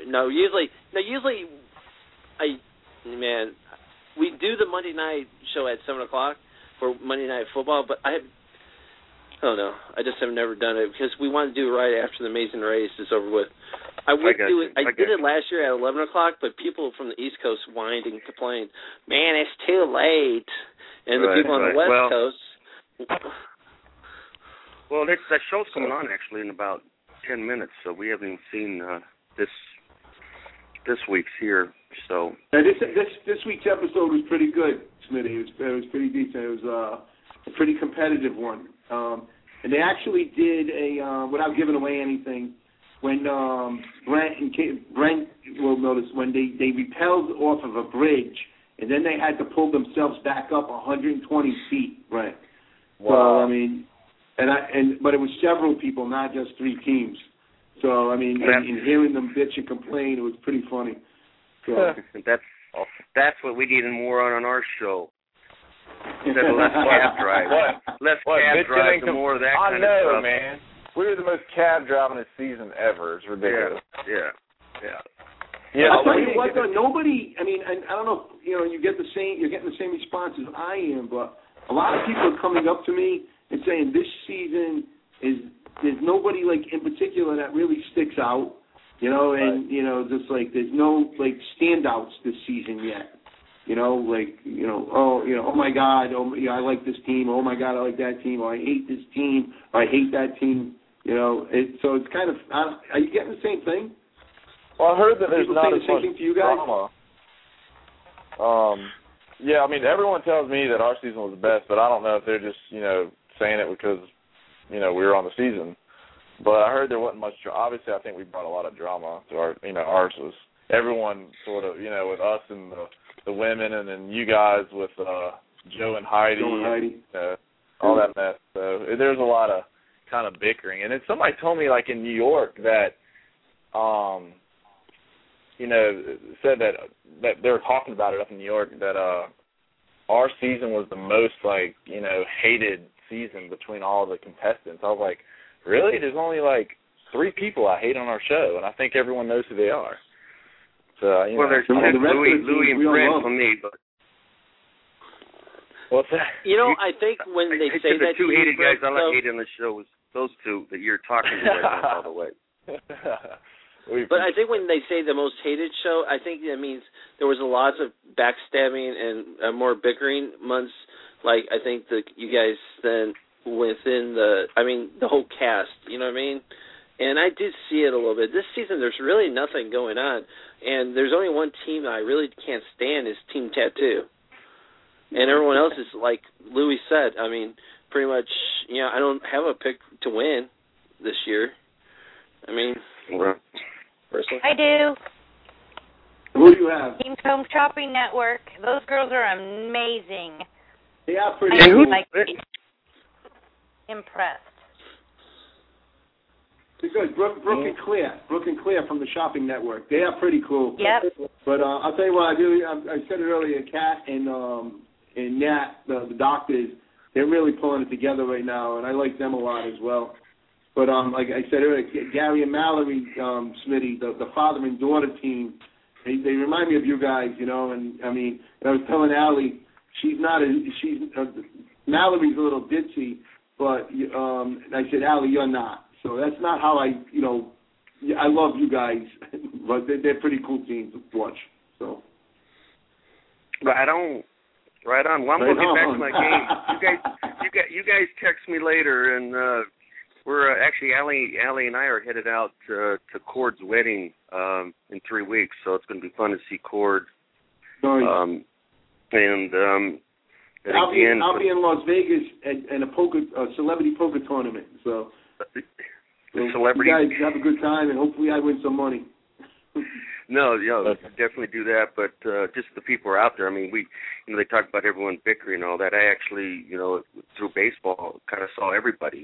We do the Monday night show at 7:00 for Monday Night Football, but I don't know. I just have never done it because we want to do it right after the Amazing Race is over with. I did it last year at 11:00, but people from the East Coast whined and complained, "Man, it's too late," and the people on the West Coast. Well, that show's coming on actually in about 10 minutes, so we haven't even seen this week's here. So this week's episode was pretty good, Smitty. It was pretty decent. It was a pretty competitive one, and they actually did without giving away anything. When Brent will notice when they repelled off of a bridge, and then they had to pull themselves back up 120 feet, Brent. Wow. So but it was several people, not just three teams. So and hearing them bitch and complain, it was pretty funny. So that's what we need more on our show. Instead of less cab drive. Less cab drive, and more of that kind of stuff. I know, man. We were the most cab driving this season ever. It's ridiculous. Yeah. I'll tell you what, though, nobody. And I don't know. You're getting the same response as I am, but a lot of people are coming up to me and saying this season there's nobody like in particular that really sticks out, just like there's no like standouts this season yet, oh my God, I like this team, oh my God, I like that team, or I hate this team, or I hate that team, so it's kind of, are you getting the same thing? Well, I heard that there's not as much to you guys? drama. Yeah, everyone tells me that our season was the best, but I don't know if they're just, saying it because, we were on the season. But I heard there wasn't much. Obviously, I think we brought a lot of drama to our. Ours was everyone sort of, with us and the women, and then you guys with Joe and Heidi. All that mess. So there's a lot of kind of bickering. And then somebody told me, like in New York, that said that they were talking about it up in New York, that our season was the most hated season between all the contestants. I was like, really? There's only 3 people I hate on our show, and I think everyone knows who they are. So there's Louis and Brent for me, but what's that? I think when they say that, the 2 hated guys I like hating on the show was those 2 that you're talking to right now, by the way. But I think when they say the most hated show, I think that means there was a lot of backstabbing and more bickering months. I think that you guys then within the whole cast, you know what I mean? And I did see it a little bit. This season there's really nothing going on. And there's only one team that I really can't stand is Team Tattoo. And everyone else is, like Louis said, pretty much, I don't have a pick to win this year. Personally. I do. Who do you have? Team Home Shopping Network. Those girls are amazing. They are pretty I'm impressed. Because Brooke and Claire from the Shopping Network, they are pretty cool. Yep. But I'll tell you what, I said it earlier, Kat and Nat, the doctors, they're really pulling it together right now, and I like them a lot as well. But like I said earlier, Gary and Mallory, Smitty, the father and daughter team, they remind me of you guys, and I was telling Allie, Mallory's a little ditzy, but I said, Allie, you're not. So that's not how I love you guys, but they're pretty cool teams to watch. So. Right on. Well, I'm going to get back to my game. You guys text me later, and we're actually Allie and I are headed out to Cord's wedding in 3 weeks, so it's going to be fun to see Cord. Nice. I'll be in Las Vegas at a celebrity poker tournament. So celebrity. You guys have a good time, and hopefully I win some money. No, definitely do that. But just the people are out there. They talk about everyone bickering and all that. I actually, through baseball, kind of saw everybody.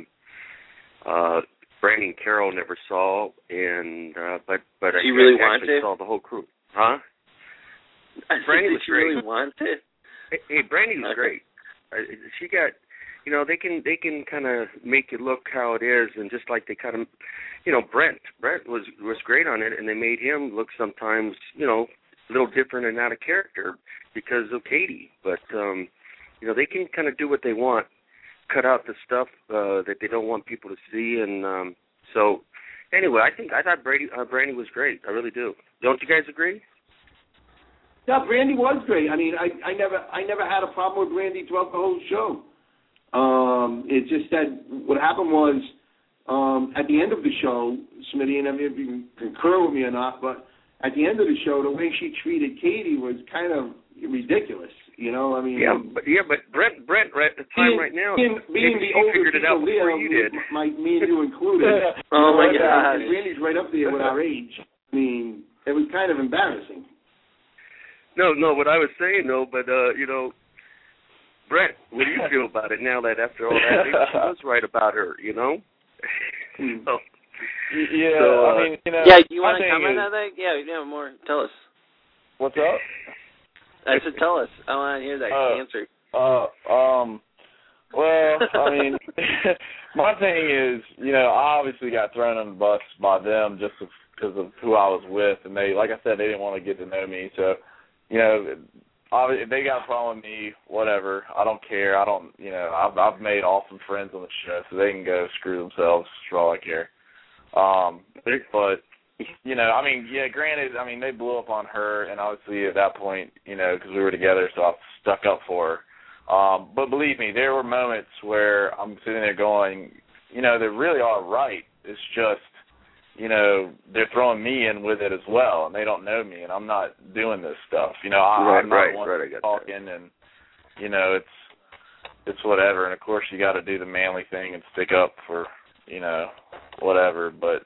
Brandon Carroll never saw, and but I really actually saw the whole crew. Huh? Brandy was great. Really want it? Hey, Brandy was great. She got, they can kind of make it look how it is, and just like they kind of, Brent was great on it, and they made him look sometimes, a little different and out of character because of Katie. But they can kind of do what they want, cut out the stuff that they don't want people to see, and so anyway, I thought Brandy was great. I really do. Don't you guys agree? Yeah, Brandy was great. I never had a problem with Brandy throughout the whole show. It's just that what happened was at the end of the show, Smitty, and if you can concur with me or not, but at the end of the show, the way she treated Katie was kind of ridiculous. Yeah, but Brent at the time right now, being the older figured it out before you did. Me and you included. Oh my God, Brandy's right up there with our age. It was kind of embarrassing. No, what I was saying, though, but, Brett, what do you feel about it now that after all that, maybe she was right about her, Yeah, Yeah, you want to comment on that? Yeah, more. Tell us. What's up? I said tell us. I want to hear that answer. Well, my thing is, I obviously got thrown on the bus by them just because of who I was with, and they, like I said, they didn't want to get to know me, so, if they got a problem with me, whatever, I don't care. I've made awesome friends on the show, so they can go screw themselves for all I care. But, granted, they blew up on her, and obviously at that point, because we were together, so I stuck up for her. But believe me, there were moments where I'm sitting there going, they really are right. It's just, they're throwing me in with it as well, and they don't know me, and I'm not doing this stuff. I'm not one talking, and, it's whatever. And, of course, you got to do the manly thing and stick up for, whatever. But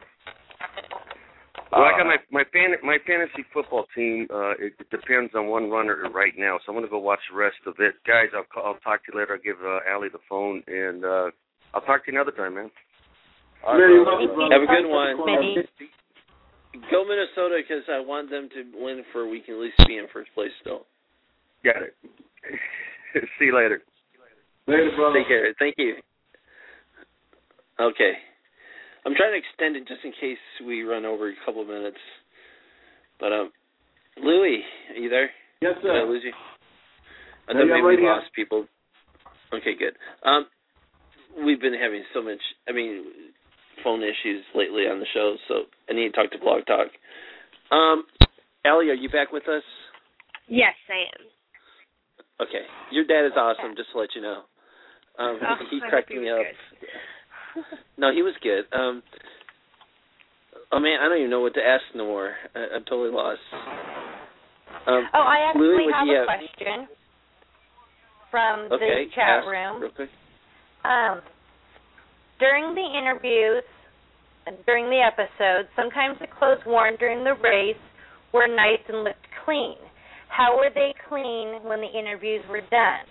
well, I got my fantasy football team. It depends on one runner right now, so I'm going to go watch the rest of it. Guys, I'll talk to you later. I'll give Allie the phone, and I'll talk to you another time, man. All right, have a good one. Go Minnesota, because I want them to win for we can at least be in first place still. Got it. See you later. Later, brother. Take care. Thank you. Okay. I'm trying to extend it just in case we run over a couple of minutes. But, Louie, are you there? Yes, sir. Did I lose you? I thought maybe we lost people. Okay, good. We've been having so much, phone issues lately on the show, so I need to talk to Blog Talk. Allie, are you back with us? Yes, I am. Okay. Your dad is awesome, just to let you know. He cracked me up. No, he was good. Man, I don't even know what to ask no more. I'm totally lost. I actually Louie, have a question from the chat room. Real quick. During the interviews, during the episodes, sometimes the clothes worn during the race were nice and looked clean. How were they clean when the interviews were done?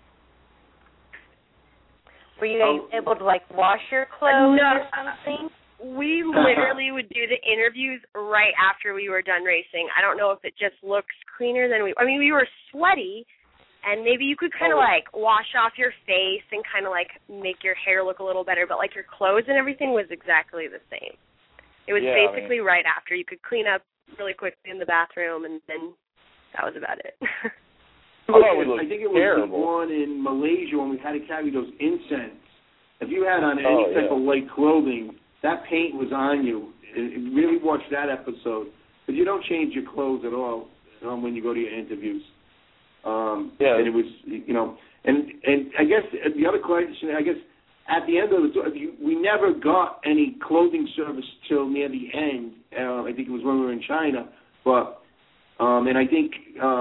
Were you able to, wash your clothes or something? We literally would do the interviews right after we were done racing. I don't know if it just looks cleaner than we were sweaty, and maybe you could kind of, wash off your face and kind of, make your hair look a little better, but, your clothes and everything was exactly the same. It was basically right after. You could clean up really quickly in the bathroom, and then that was about it. I think it was the one in Malaysia when we had to carry those incense. If you had on any type of light clothing, that paint was on you. Really watch that episode. But you don't change your clothes at all when you go to your interviews. And it was, and I guess the other question, at the end of we never got any clothing service till near the end. I think it was when we were in China. But, and I think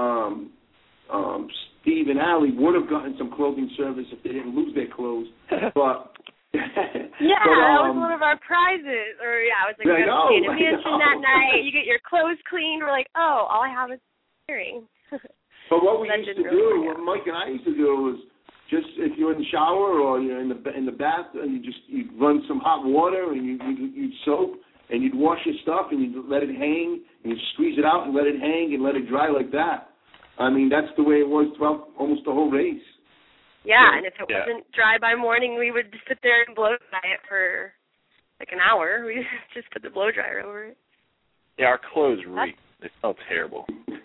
Steve and Allie would have gotten some clothing service if they didn't lose their clothes. But that was one of our prizes. Or I was like, we're going to stay in a mansion that night. You get your clothes clean. We're like, all I have is earrings. But what we used to do, what Mike and I used to do was just if you're in the shower or you're in the bath, and you'd run some hot water and you'd soap and you'd wash your stuff and you'd let it hang and you'd squeeze it out and let it hang and let it dry like that. That's the way it was throughout almost the whole race. Yeah, and if it wasn't dry by morning, we would sit there and blow dry it for an hour. We just put the blow dryer over it. Yeah, our clothes reek. They smell terrible.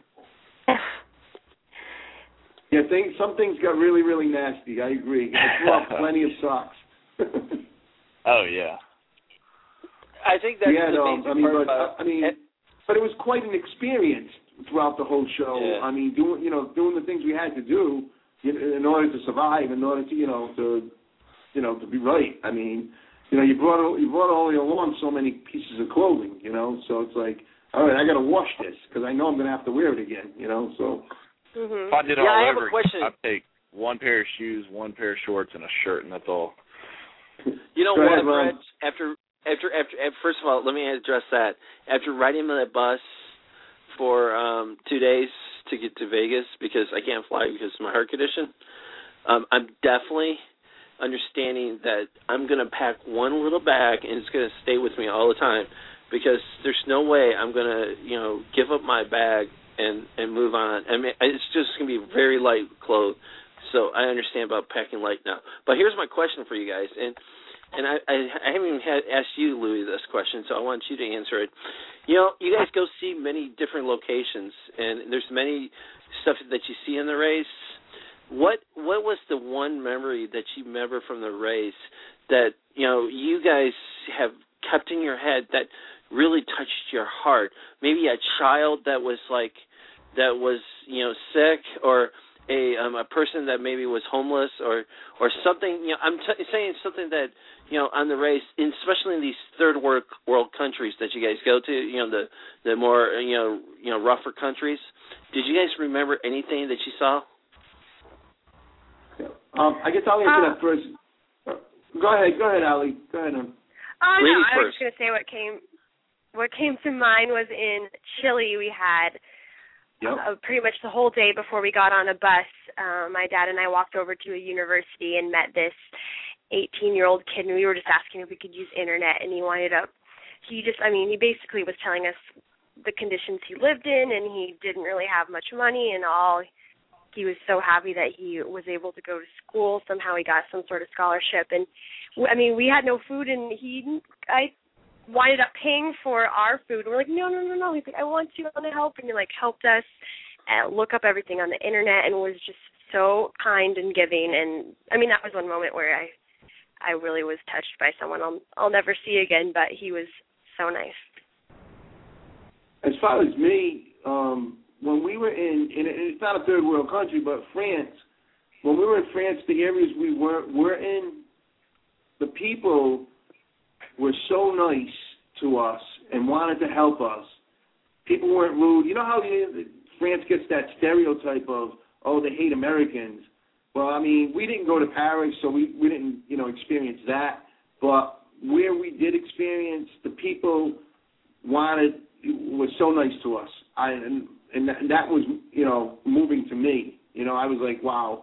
Yeah, some things got really, really nasty. I agree. I threw out plenty of socks. Oh, yeah. I think that's the amazing part about but it was quite an experience throughout the whole show. Yeah. Doing the things we had to do in order to survive, in order to be right. You brought only along so many pieces of clothing, so it's like, all right, I got to wash this because I know I'm going to have to wear it again, so. If I did all over, I'd take one pair of shoes, one pair of shorts, and a shirt, and that's all. You know what, Brett? After first of all, let me address that. After riding on that bus for 2 days to get to Vegas because I can't fly because of my heart condition, I'm definitely understanding that I'm going to pack one little bag and it's going to stay with me all the time because there's no way I'm going to, give up my bag and move on. It's just going to be very light clothes. So I understand about packing light now. But here's my question for you guys, and I haven't even asked you, Louie, this question, so I want you to answer it. You guys go see many different locations, and there's many stuff that you see in the race. What was the one memory that you remember from the race that you guys have kept in your head that really touched your heart? Maybe a child that was sick, or a person that maybe was homeless, or something. I'm saying something that on the race, especially in these third world countries that you guys go to, the more rougher countries. Did you guys remember anything that you saw? I guess I'll answer that first. Go ahead, Ali. Go ahead. Oh Lady no, I was first. just gonna say what came to mind was in Chile we had pretty much the whole day before we got on a bus. My dad and I walked over to a university and met this 18-year-old kid, and we were just asking if we could use internet, and he he basically was telling us the conditions he lived in, and he didn't really have much money, and he was so happy that he was able to go to school. Somehow he got some sort of scholarship, and we had no food, and I winded up paying for our food. And we're like, no. He's like, I want to help, and he helped us look up everything on the internet, and was just so kind and giving. And that was one moment where I really was touched by someone I'll never see again, but he was so nice. As far as me, when we were in it's not a third world country, but France, when we were in France, the areas we're in, the people were so nice to us and wanted to help us. People weren't rude. You know how France gets that stereotype of, they hate Americans. Well, we didn't go to Paris, so we didn't, experience that. But where we did experience, the people were so nice to us. And that was, moving to me. I was like, wow.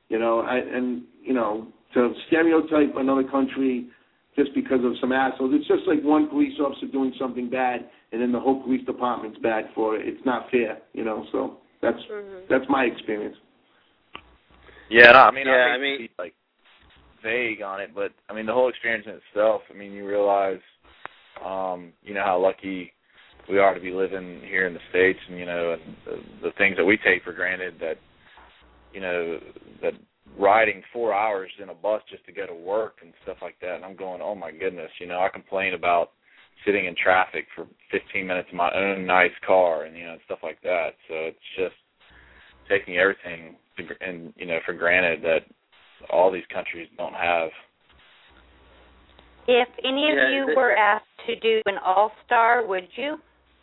To stereotype another country just because of some assholes, it's just like one police officer doing something bad, and then the whole police department's bad for it. It's not fair, So that's my experience. Yeah, I mean, like vague on it, but the whole experience in itself. You realize, how lucky we are to be living here in the States, and and the things that we take for granted. That that riding 4 hours in a bus just to go to work and stuff like that, and I'm going, oh my goodness, I complain about sitting in traffic for 15 minutes in my own nice car, and stuff like that. So it's just taking everything for granted that all these countries don't have. If any of you were asked to do an all-star, would you?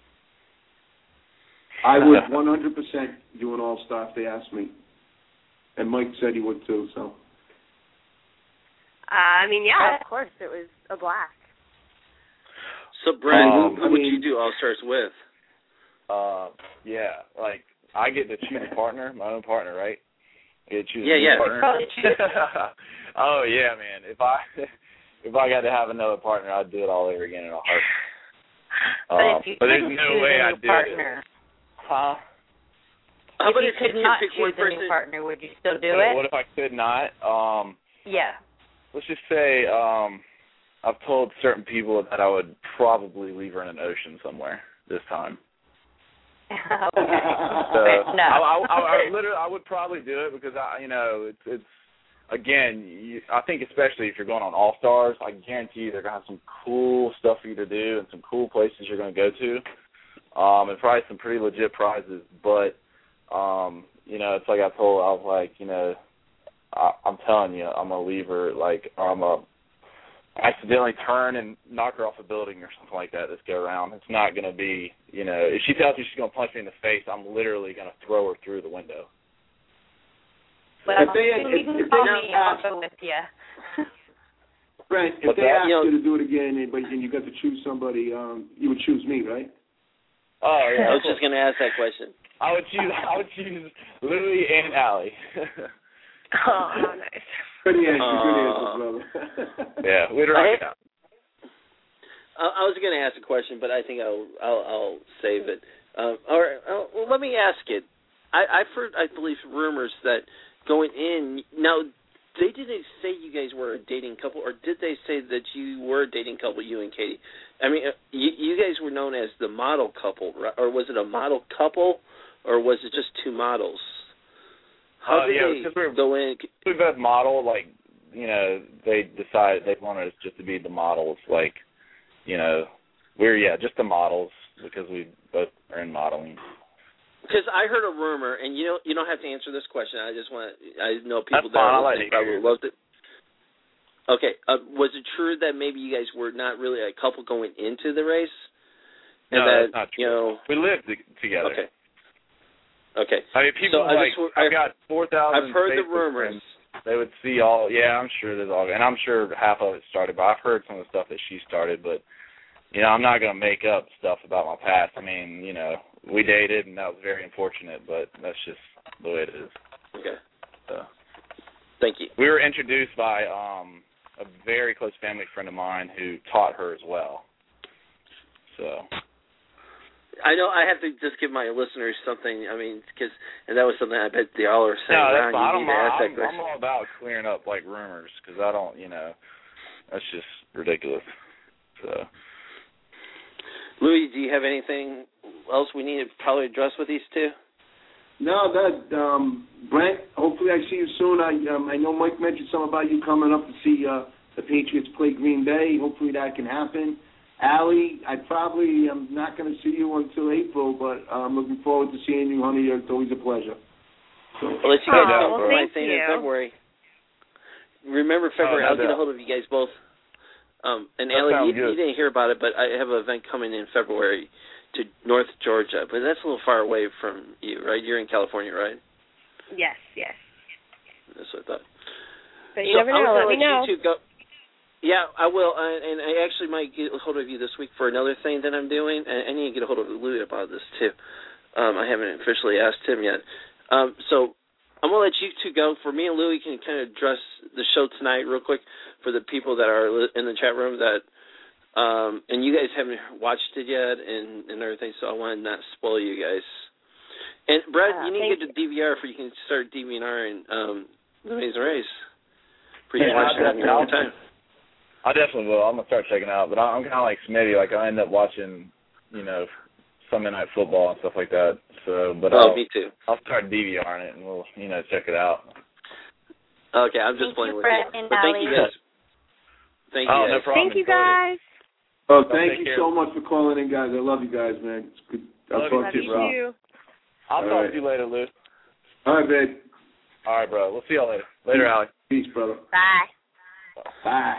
I would 100% do an all-star if they asked me. And Mike said he would too, so. Of course, it was a blast. So, Brett, who would you do all-stars with? I get to choose a partner, my own partner, right? I get to choose a partner. Oh, yeah, man. If I got to have another partner, I'd do it all over again in a heartbeat. But there's no way I'd do it. Huh? How about if you could not choose a new partner, would you still do it? What if I could not? Yeah. Let's just say I've told certain people that I would probably leave her in an ocean somewhere this time. Okay. So no. I would probably do it because it's again, I think especially if you're going on All Stars, I guarantee you they're gonna have some cool stuff for you to do and some cool places you're gonna go to, and probably some pretty legit prizes. But it's like I was like, I'm telling you, I'm gonna leave her or I'm gonna accidentally turn and knock her off a building or something like that this go around. It's not gonna be, if she tells me she's gonna punch me in the face, I'm literally gonna throw her through the window. Well, if they I'll go with you. Brent, if they asked you to do it again and you got to choose somebody, you would choose me, right? Oh yeah. I was just gonna ask that question. I would choose Louie and Allie. Oh, nice. Good answer, brother. Yeah, we'd rock it out. I was going to ask a question, but I think I'll save it. Let me ask it. I've heard, I believe, rumors that going in now. They didn't say you guys were a dating couple, or did they say that you were a dating couple, you and Katie? You guys were known as the model couple, right? Or was it a model couple, or was it just two models? How did they go in? We both model, they decided they wanted us just to be the models, we're just the models because we both are in modeling. Because I heard a rumor, and you don't have to answer this question. I know people That's fine. that probably loved it. Okay, was it true that maybe you guys were not really a couple going into the race? No, that's not true. We lived together. Okay. People I've got 4,000. I've heard the rumors. they would see all. Yeah, I'm sure there's all, and I'm sure half of it started. But I've heard some of the stuff that she started. But I'm not gonna make up stuff about my past. I mean, we dated, and that was very unfortunate. But that's just the way it is. Okay. So, thank you. We were introduced by a very close family friend of mine who taught her as well. So. I know I have to just give my listeners something. I mean, and that was something I bet they all are saying. No, that's fine. I'm all about clearing up like rumors because I don't, that's just ridiculous. So, Louis, do you have anything else we need to probably address with these two? No, Brent. Hopefully, I see you soon. I know Mike mentioned something about you coming up to see the Patriots play Green Bay. Hopefully, that can happen. Allie, I probably am not going to see you until April, but I'm looking forward to seeing you, honey. It's always a pleasure. I'll let you guys know for my thank thing you. in February. Remember February, I'll get a hold of you guys both. And Allie, you didn't hear about it, but I have an event coming in February to North Georgia, but that's a little far away from you, right? You're in California, right? Yes. That's what I thought. But you never know. Let me know. You two go. Yeah, I will, and I actually might get a hold of you this week for another thing that I'm doing. I need to get a hold of Louis about this, too. I haven't officially asked him yet. So I'm going to let you two go. For me and Louis can kind of address the show tonight real quick for the people that are in the chat room that and you guys haven't watched it yet and everything, so I want to not spoil you guys. And, Brad, you need to get the DVR for you can start DVRing The Amazing Race for you to watch it on your own time. I definitely will. I'm going to start checking out. But I'm kind of like Smitty. Like, I end up watching, Sunday Night Football and stuff like that. So, but me too. I'll start DVRing it, and we'll, check it out. Okay, I'm just playing with you. But thank you, guys. Thank you, guys. No problem. Thank you, guys. Oh, thank you so much for calling in, guys. I love you guys, man. It's good. I'll talk to you, bro. I'll talk to you later, Lou. All right, babe. All right, bro. We'll see y'all later. Later, Allie. Peace, brother. Bye. Bye.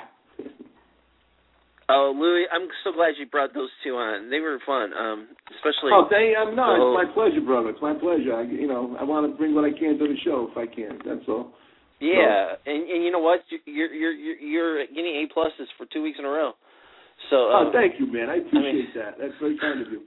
Oh, Louis, I'm so glad you brought those two on. They were fun, especially. Oh, it's my pleasure, brother. It's my pleasure. I want to bring what I can to the show if I can. That's all. Yeah, so. and you know what? You're getting A+ for 2 weeks in a row. So. Thank you, man. I appreciate that. That's very kind of you.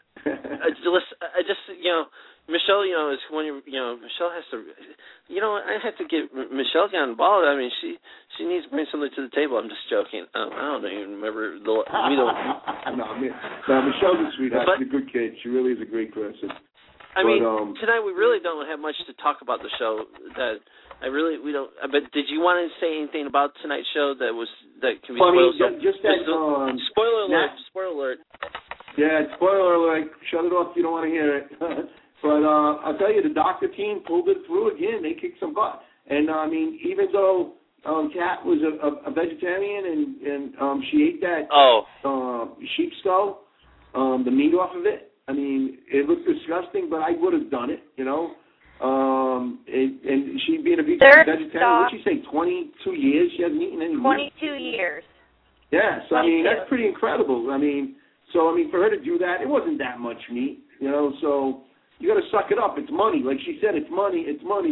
Michelle, is when Michelle has to, I have to get Michelle down involved. I mean, she needs to bring something to the table. I'm just joking. I don't even remember No, Michelle's a sweetheart. She's a good kid. She really is a great person. Tonight we really don't have much to talk about the show. We don't. But did you want to say anything about tonight's show that can be spoiled? Just that. Spoiler alert! Spoiler alert! Yeah, spoiler alert. Shut it off if you don't want to hear it. But I'll tell you, the doctor team pulled it through again. They kicked some butt. And, even though Kat was a vegetarian and she ate that sheep skull, the meat off of it, it looked disgusting, but I would have done it, and she being a vegetarian, what did she say, 22 years she hasn't eaten any meat? 22 years. Yeah, so, that's pretty incredible. For her to do that, it wasn't that much meat, so you got to suck it up. It's money. Like she said, it's money,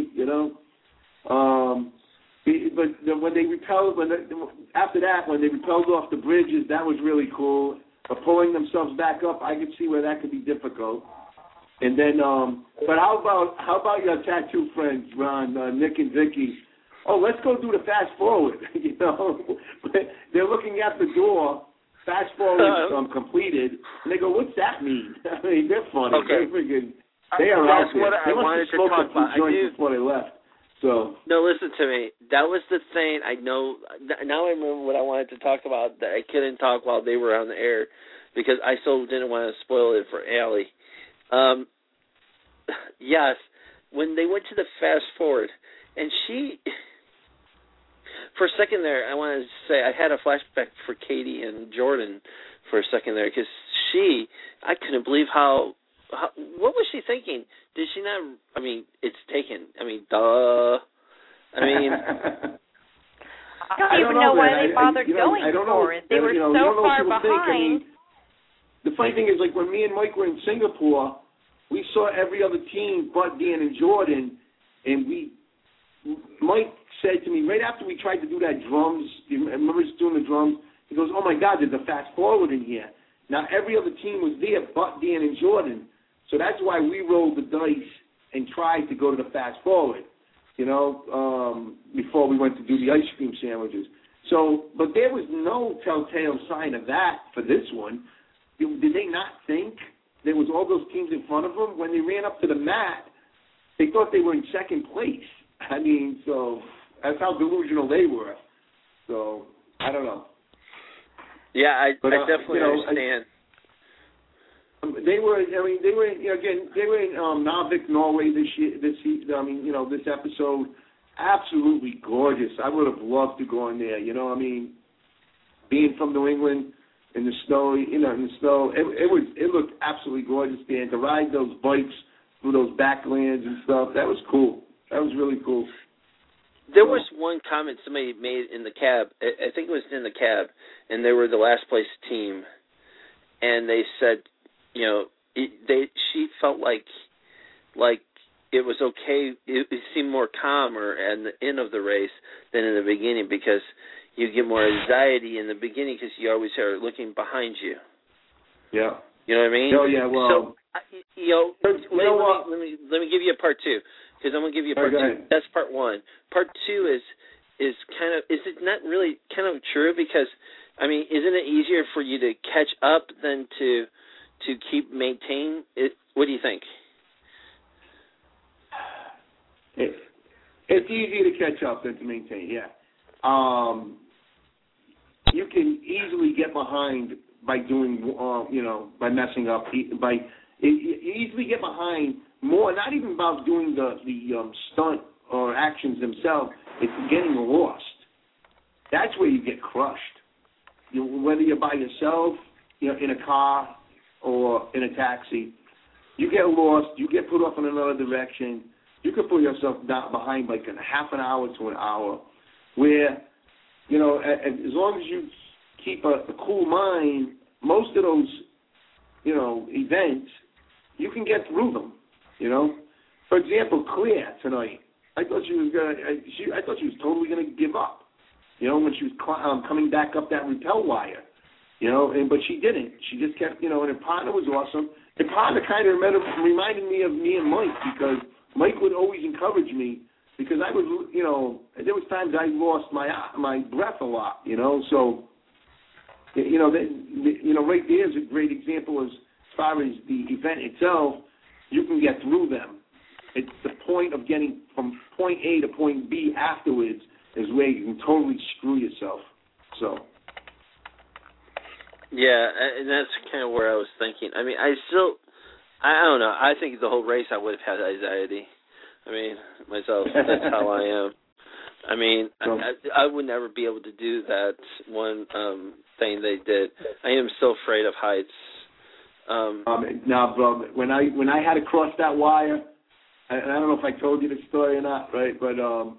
But when they repelled, after that, when they repelled off the bridges, that was really cool. But pulling themselves back up, I could see where that could be difficult. And then, but how about your tattoo friends, Ron, Nick and Vicky? Oh, let's go do the fast forward. They're looking at the door. Fast forward completed, and they go, "What's that mean?" They're funny. Okay. They are out there. That's what I wanted to talk about. Before they left. So. No, listen to me. That was the thing. I know. Now I remember what I wanted to talk about that I couldn't talk while they were on the air because I so didn't want to spoil it for Allie. Yes, when they went to the fast forward, and she. For a second there, I wanted to say I had a flashback for Katie and Jordan for a second there because I couldn't believe what was she thinking? Did she not, it's taken. Duh. I don't even know why they bothered going for it. They were so far behind. The funny thing is, like, when me and Mike were in Singapore, we saw every other team but Dan and Jordan, and we Mike said to me right after we tried to do that drums. You remember us doing the drums? He goes, "Oh my God, there's a fast forward in here." Now every other team was there but Dan and Jordan, so that's why we rolled the dice and tried to go to the fast forward, before we went to do the ice cream sandwiches. So, but there was no telltale sign of that for this one. Did they not think there was all those teams in front of them? When they ran up to the mat, they thought they were in second place. I mean, so that's how delusional they were. So, I don't know. Yeah, I definitely understand. They were in Narvik, Norway this episode. Absolutely gorgeous. I would have loved to go in there. Being from New England in the snow, it looked absolutely gorgeous there. And to ride those bikes through those backlands and stuff, that was cool. That was really cool. There was one comment somebody made in the cab. I think it was in the cab, and they were the last place team, and they said, she felt like it was okay. It seemed more calmer at the end of the race than in the beginning because you get more anxiety in the beginning because you always are looking behind you. Yeah. You know what I mean? Oh yeah. Well. So let me give you a part two because I'm gonna give you a part two. That's part one. Part two is it not really kind of true because isn't it easier for you to catch up than to maintain it? What do you think? It's easier to catch up than to maintain, yeah. You can easily get behind by doing, by messing up. You easily get behind more, not even about doing the stunt or actions themselves, it's getting lost. That's where you get crushed. Whether you're by yourself, in a car or in a taxi, you get lost, you get put off in another direction. You could put yourself down behind like a half an hour to an hour where, as long as you keep a cool mind, most of those, events, you can get through them, For example, Claire tonight, I thought she was totally going to give up, when she was coming back up that rappel wire, but she didn't. She just kept, and her partner was awesome. Her partner kind of reminded me of me and Mike because Mike would always encourage me because I was, there was times I lost my breath a lot, So, right there is a great example as far as the event itself. You can get through them. It's the point of getting from point A to point B afterwards is where you can totally screw yourself. So. Yeah, and that's kind of where I was thinking. I don't know. I think the whole race I would have had anxiety. Myself, that's how I am. I would never be able to do that one thing they did. I am so afraid of heights. Now, bro, when I had to cross that wire, and I don't know if I told you the story or not, right? But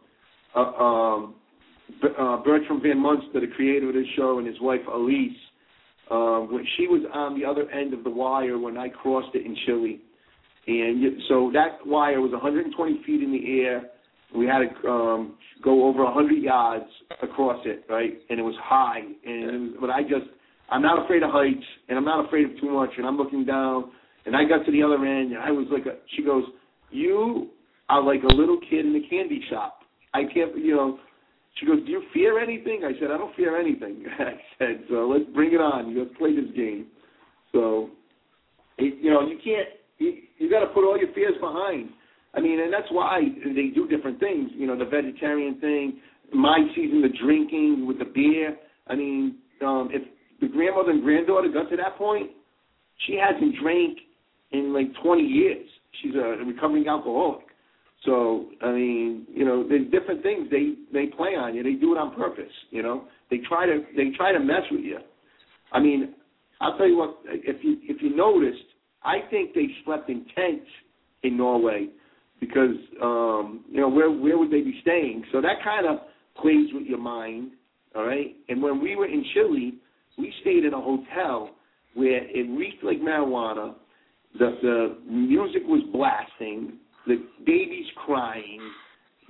Bertram Van Munster, the creator of this show, and his wife Elise, when she was on the other end of the wire when I crossed it in Chile. And so that wire was 120 feet in the air. We had to go over 100 yards across it, right? And it was high. But I'm not afraid of heights, and I'm not afraid of too much. And I'm looking down, and I got to the other end, and I was like, she goes, "You are like a little kid in a candy shop. I can't, She goes, "Do you fear anything?" I said, "I don't fear anything." I said, "So let's bring it on. Let's play this game." So, you can't. You got to put all your fears behind. And that's why they do different things. The vegetarian thing, my season, the drinking with the beer. If the grandmother and granddaughter got to that point, she hasn't drank in like 20 years. She's a recovering alcoholic. So, there's different things they play on you. They do it on purpose, They try to mess with you. I'll tell you what, if you noticed, I think they slept in tents in Norway because, where would they be staying? So that kind of plays with your mind, all right? And when we were in Chile, we stayed in a hotel where it reeked like marijuana, the music was blasting, the babies crying,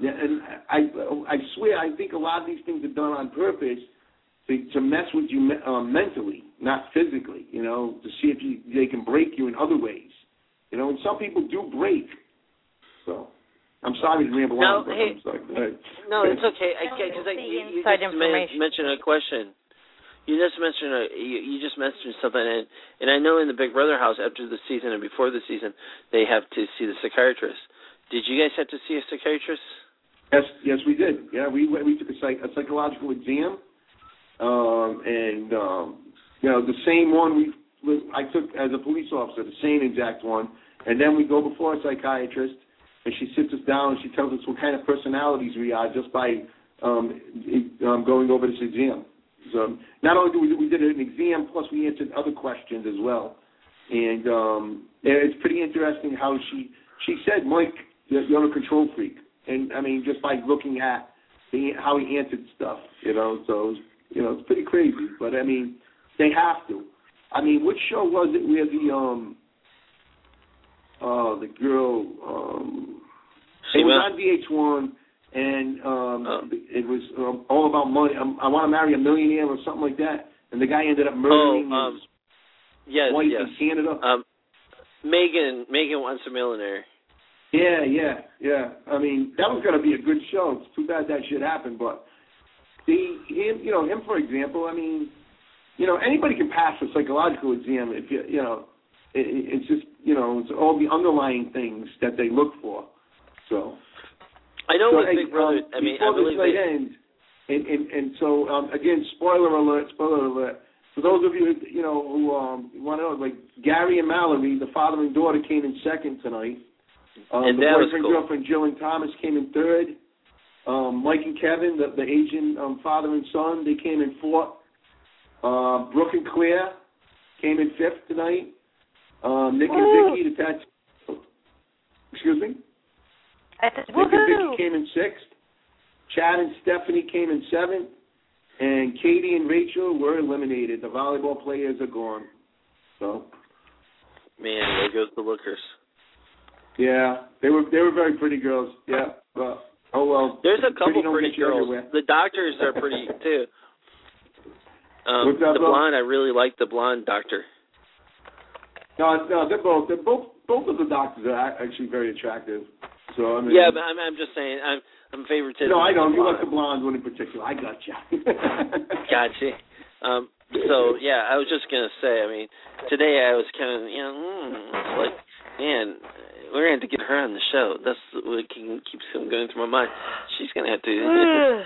Yeah, and I swear, I think a lot of these things are done on purpose to mess with you mentally, not physically. You know, to see if they can break you in other ways. You know, and some people do break. So, I'm sorry to ramble on. But I'm sorry. No, it's okay. Because you just mentioned a question. You just mentioned something, and I know in the Big Brother house after the season and before the season they have to see the psychiatrist. Did you guys have to see a psychiatrist? Yes, we did. Yeah, we took a psychological exam, and you know, the same one I took as a police officer, the same exact one, and then we go before a psychiatrist, and she sits us down and she tells us what kind of personalities we are just by going over this exam. So not only we did an exam, plus we answered other questions as well, and it's pretty interesting how she said, Mike, you're a control freak, and I mean just by looking at how he answered stuff, you know, so you know it's pretty crazy, but I mean they have to. I mean, which show was it where the girl it was on VH1. And it was all about money. I want to marry a millionaire or something like that. And the guy ended up murdering his wife in Canada. Megan Wants a Millionaire. Yeah. I mean, that was going to be a good show. It's too bad that shit happened. But him for example. I mean, you know, anybody can pass a psychological exam if you know. It's just it's all the underlying things that they look for. So. I know with Big Brother. I mean, I believe they end. And so again, spoiler alert. For those of you who want to know, like Gary and Mallory, the father and daughter came in second tonight. And the boyfriend girlfriend Jill and Thomas came in third. Mike and Kevin, the Asian father and son, they came in fourth. Brooke and Claire came in fifth tonight. Nick and Vicky, the tattoo. Excuse me. Nick and Vicky came in sixth. Chad and Stephanie came in seventh. And Katie and Rachel were eliminated. The volleyball players are gone. So. Man, there goes the lookers. Yeah, they were very pretty girls. Yeah, but oh well. There's a couple pretty girls. The doctors are pretty too. The blonde, I really like the blonde doctor. No, they're both of the doctors are actually very attractive. So I mean, yeah, but I'm just saying I'm favoritism. No, I know you like the blonde one in particular. I gotcha. Gotcha. So yeah, I was just gonna say. I mean, today I was kind of it's like, man, we're gonna have to get her on the show. That's what keeps going through my mind. She's gonna have to.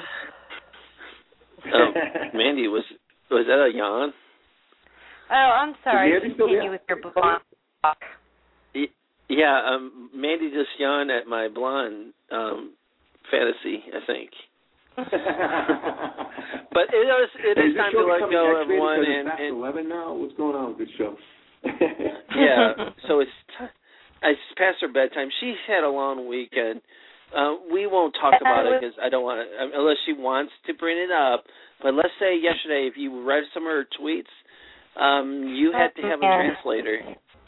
Mandy, was that a yawn? Oh, I'm sorry. Continue with your blonde talk. Yeah, Mandy just yawned at my blonde fantasy, I think. But it is time to let go, everyone. And 11 now. What's going on with this show? Yeah, so it's past her bedtime. She's had a long weekend. We won't talk about it because I don't want to, unless she wants to bring it up. But let's say yesterday, if you read some of her tweets, you had to have a translator.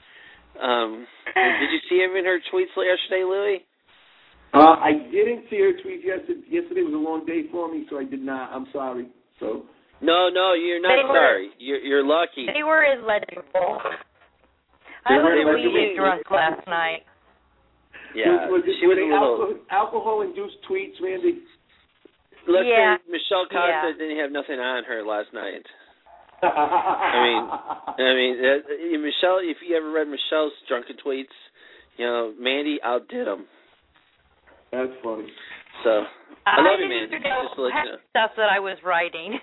Did you see any of her tweets yesterday, Louie? I didn't see her tweets yesterday. Yesterday was a long day for me, so I did not. I'm sorry. So. No, you're not sorry. You're lucky. They were illegible. I was really drunk last night. Yeah, she was a little alcohol-induced tweets, Randy. Let's say Michelle Costa didn't have nothing on her last night. I mean, Michelle. If you ever read Michelle's drunken tweets, Mandy outdid them. That's funny. So I love you, Mandy. Just to let you know. Stuff that I was writing.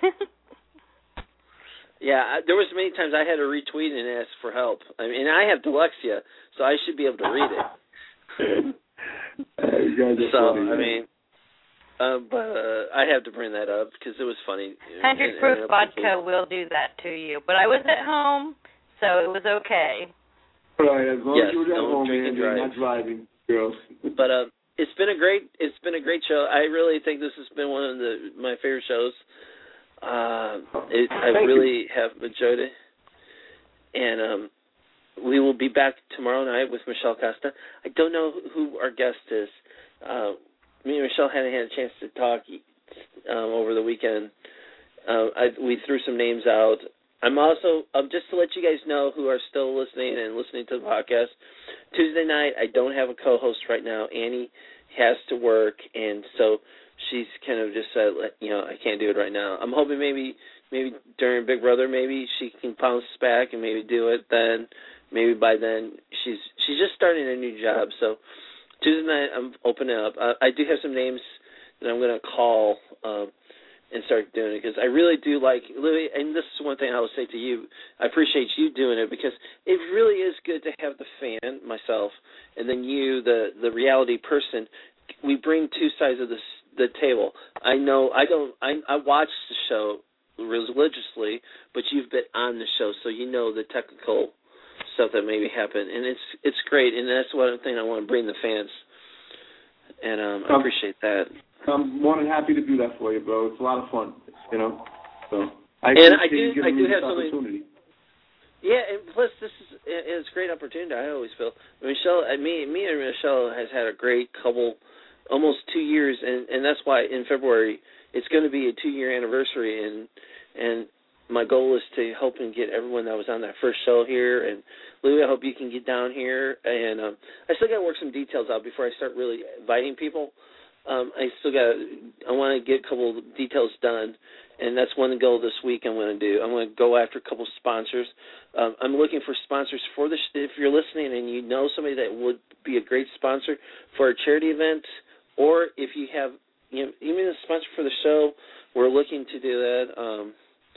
Yeah, there was many times I had to retweet and ask for help. I mean, I have dyslexia, so I should be able to read it. You guys are funny, I mean. But I have to bring that up because it was funny. 100 proof vodka will do that to you. But I was at home, so it was okay. Right, as long as you were at home and you're not driving, girls. But it's been a great show. I really think this has been one of my favorite shows. I really have enjoyed it, and we will be back tomorrow night with Michelle Costa. I don't know who our guest is. me and Michelle hadn't had a chance to talk over the weekend. We threw some names out. I'm also, just to let you guys know who are still listening to the podcast, Tuesday night I don't have a co-host right now. Annie has to work, and so she's kind of just said, I can't do it right now. I'm hoping maybe during Big Brother, maybe she can bounce back and maybe do it then. Maybe by then she's just starting a new job. So Tuesday night I'm opening up. I do have some names that I'm going to call and start doing it because I really do like Louis. And this is one thing I will say to you: I appreciate you doing it because it really is good to have the fan, myself, and then you, the reality person. We bring two sides of the table. I know I watch the show religiously, but you've been on the show, so you know the technical stuff that maybe happened, and it's great, and that's one thing I want to bring the fans, and I appreciate that. I'm more than happy to do that for you, bro. It's a lot of fun, So I do have something. Yeah, and plus this is a great opportunity. I always feel Michelle, me and Michelle has had a great couple, almost 2 years, and that's why in February it's going to be a 2-year anniversary, and my goal is to help and get everyone that was on that first show here. And Louie, I hope you can get down here. And I still got to work some details out before I start really inviting people. I want to get a couple of details done, and that's one goal this week I'm going to do. I'm going to go after a couple of sponsors. I'm looking for sponsors for this. If you're listening and you know somebody that would be a great sponsor for a charity event, or if you have even a sponsor for the show, we're looking to do that.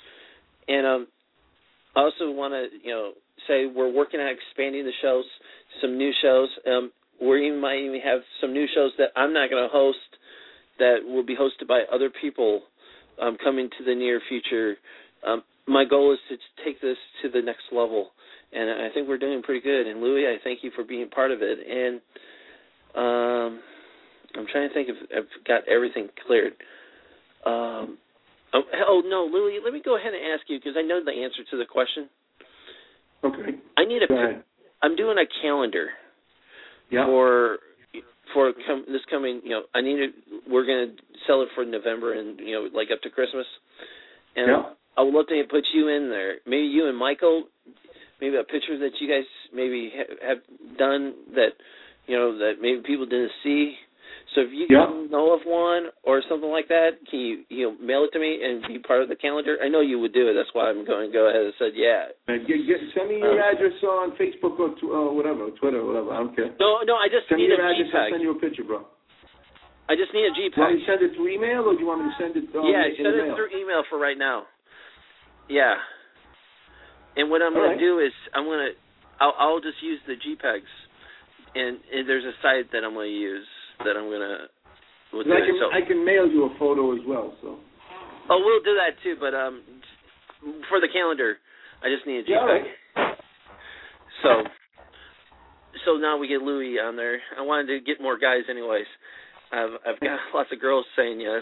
And I also want to, say we're working on expanding the shows, some new shows. We might even have some new shows that I'm not going to host that will be hosted by other people coming to the near future. My goal is to take this to the next level, and I think we're doing pretty good. And Louie, I thank you for being part of it. And I'm trying to think if I've got everything cleared. No, Louie, let me go ahead and ask you because I know the answer to the question. Okay. I'm doing a calendar. Yeah. For this coming, we're going to sell it for November and, like up to Christmas. And yeah. I would love to put you in there. Maybe you and Michael, maybe a picture that you guys maybe have done that, that maybe people didn't see. So if you know of one or something like that, can you mail it to me and be part of the calendar? I know you would do it. That's why I'm going to go ahead and said yeah. Send me your address on Facebook or whatever, Twitter or whatever. I don't care. No, I just need a JPEG. Send me your address. I'll send you a picture, bro. I just need a JPEG. Do you want me to send it through email or do you want me to send it send it through email for right now. Yeah. And what I'm going to do is I'll just use the JPEGs. And there's a site that I'm going to use. That I'm gonna. I can mail you a photo as well. So. Oh, we'll do that too. But for the calendar, I just need a JPEG. Right. So now we get Louie on there. I wanted to get more guys, anyways. I've got lots of girls saying yes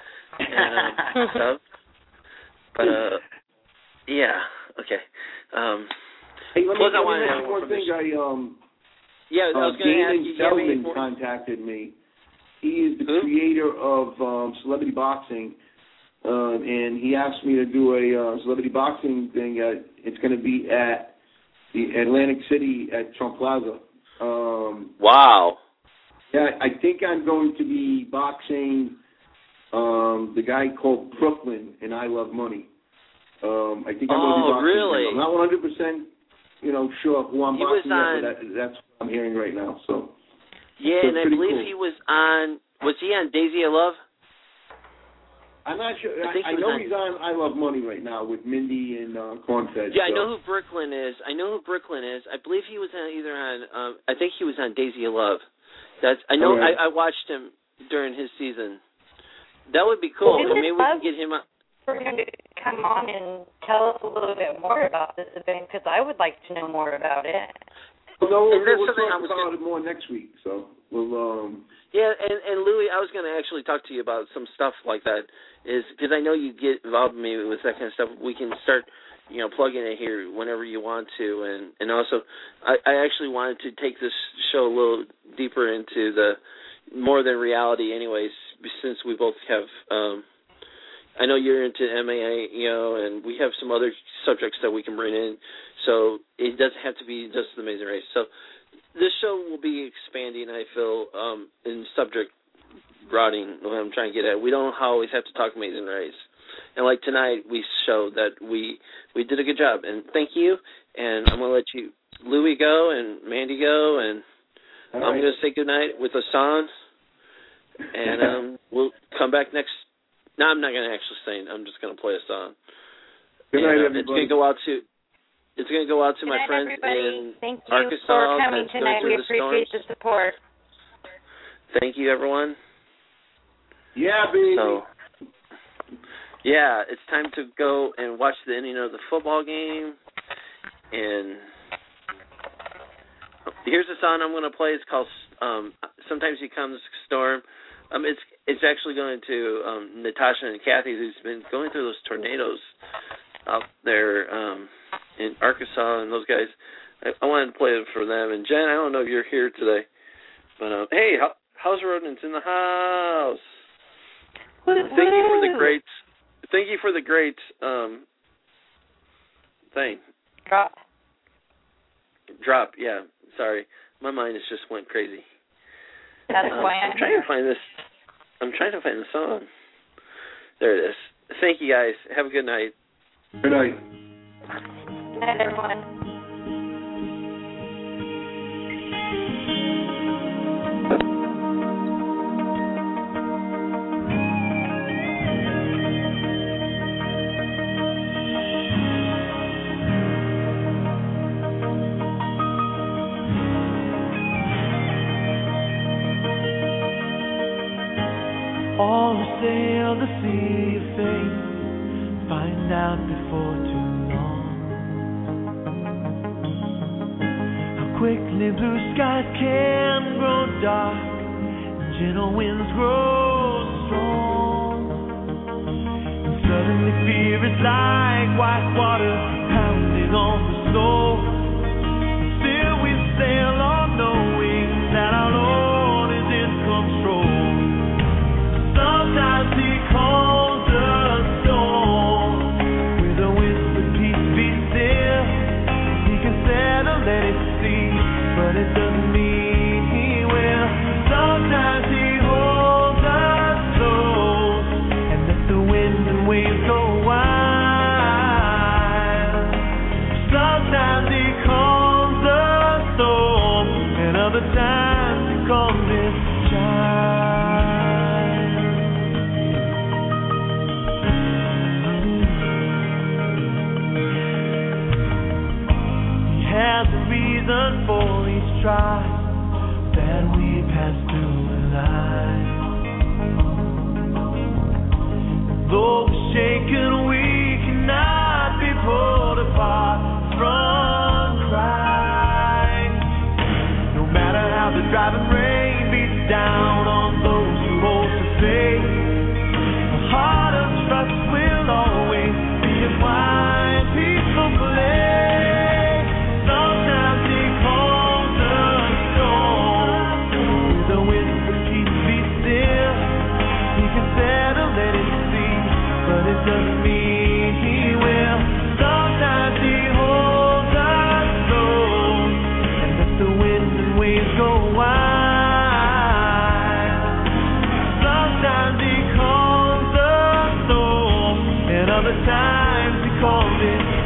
and stuff. But yeah, okay. Hey, let me ask one thing. I was going to ask you. Feldman contacted me. He is the creator of Celebrity Boxing, and he asked me to do a celebrity boxing thing. It's going to be at the Atlantic City at Trump Plaza. Wow. Yeah, I think I'm going to be boxing the guy called Brooklyn in I Love Money. I think I'm going to be boxing really? him. I'm not 100% sure who I'm boxing at, but that's what I'm hearing right now. So. Yeah, and I believe he was on. Was he on Daisy of Love? I'm not sure. I know he's on I Love Money right now with Mindy and Cornfed. Yeah, I know who Brooklyn is. I believe he was either on. I think he was on Daisy of Love. I know. Right. I watched him during his season. That would be cool. Well, maybe we can get him. For him to come on and tell us a little bit more about this event because I would like to know more about it. We'll talk about it more next week. So we'll. Yeah, and Louie, I was going to actually talk to you about some stuff like that, is because I know you get involved with me with that kind of stuff. We can start, plugging it here whenever you want to, and also I actually wanted to take this show a little deeper into the, more than reality anyways, since we both have I know you're into MMA, and we have some other subjects that we can bring in, so it doesn't have to be just the Amazing Race. So this show will be expanding, I feel, in subject routing, what I'm trying to get at. We don't always have to talk Amazing Race. And like tonight, we showed that we did a good job. And thank you, and I'm going to let you, Louie, go and Mandy go, and I'm going to say goodnight with a song, and we'll come back next. No, I'm not going to actually sing. I'm just going to play a song. Good night, everybody. It's going to go out to my friends in Thank you Arkansas. for coming tonight. We appreciate the support. Thank you, everyone. Yeah, baby. So, yeah, it's time to go and watch the ending of the football game. And here's a song I'm going to play. It's called Sometimes You Come Storm. It's actually going to Natasha and Kathy, who's been going through those tornadoes out there in Arkansas, and those guys. I wanted to play it for them. And Jen, I don't know if you're here today, but hey, House Rodents in the house. Thank you for the great. Thank you for the great thing. Drop. Yeah. Sorry, my mind has just went crazy. That's why I'm trying to find this. I'm trying to find the song. There it is. Thank you, guys. Have a good night. Good night. Good night, everyone. All who sail the sea of faith find out before too long how quickly blue skies can grow dark and gentle winds grow strong. And suddenly fear is like white water pounding on the soul. Still we sail on knowing that our Lord is in control. Sometimes He calls the storm with a whisper, peace, be still. He can settle, let it cease, but it doesn't mean He will. Sometimes He holds us close and lets the wind and waves go wild. Sometimes He calms the storm, and other times He calms His child. Has a reason for each trial that we pass through in life. Though we're shaken, we cannot be pulled apart from Christ. No matter how the driving rain beats down on those who hold to faith, the heart of trust will always be a quiet, peaceful place. It doesn't mean He will. Sometimes He holds us close and lets the wind and waves go wild. Sometimes He calms the storm, and other times He calms it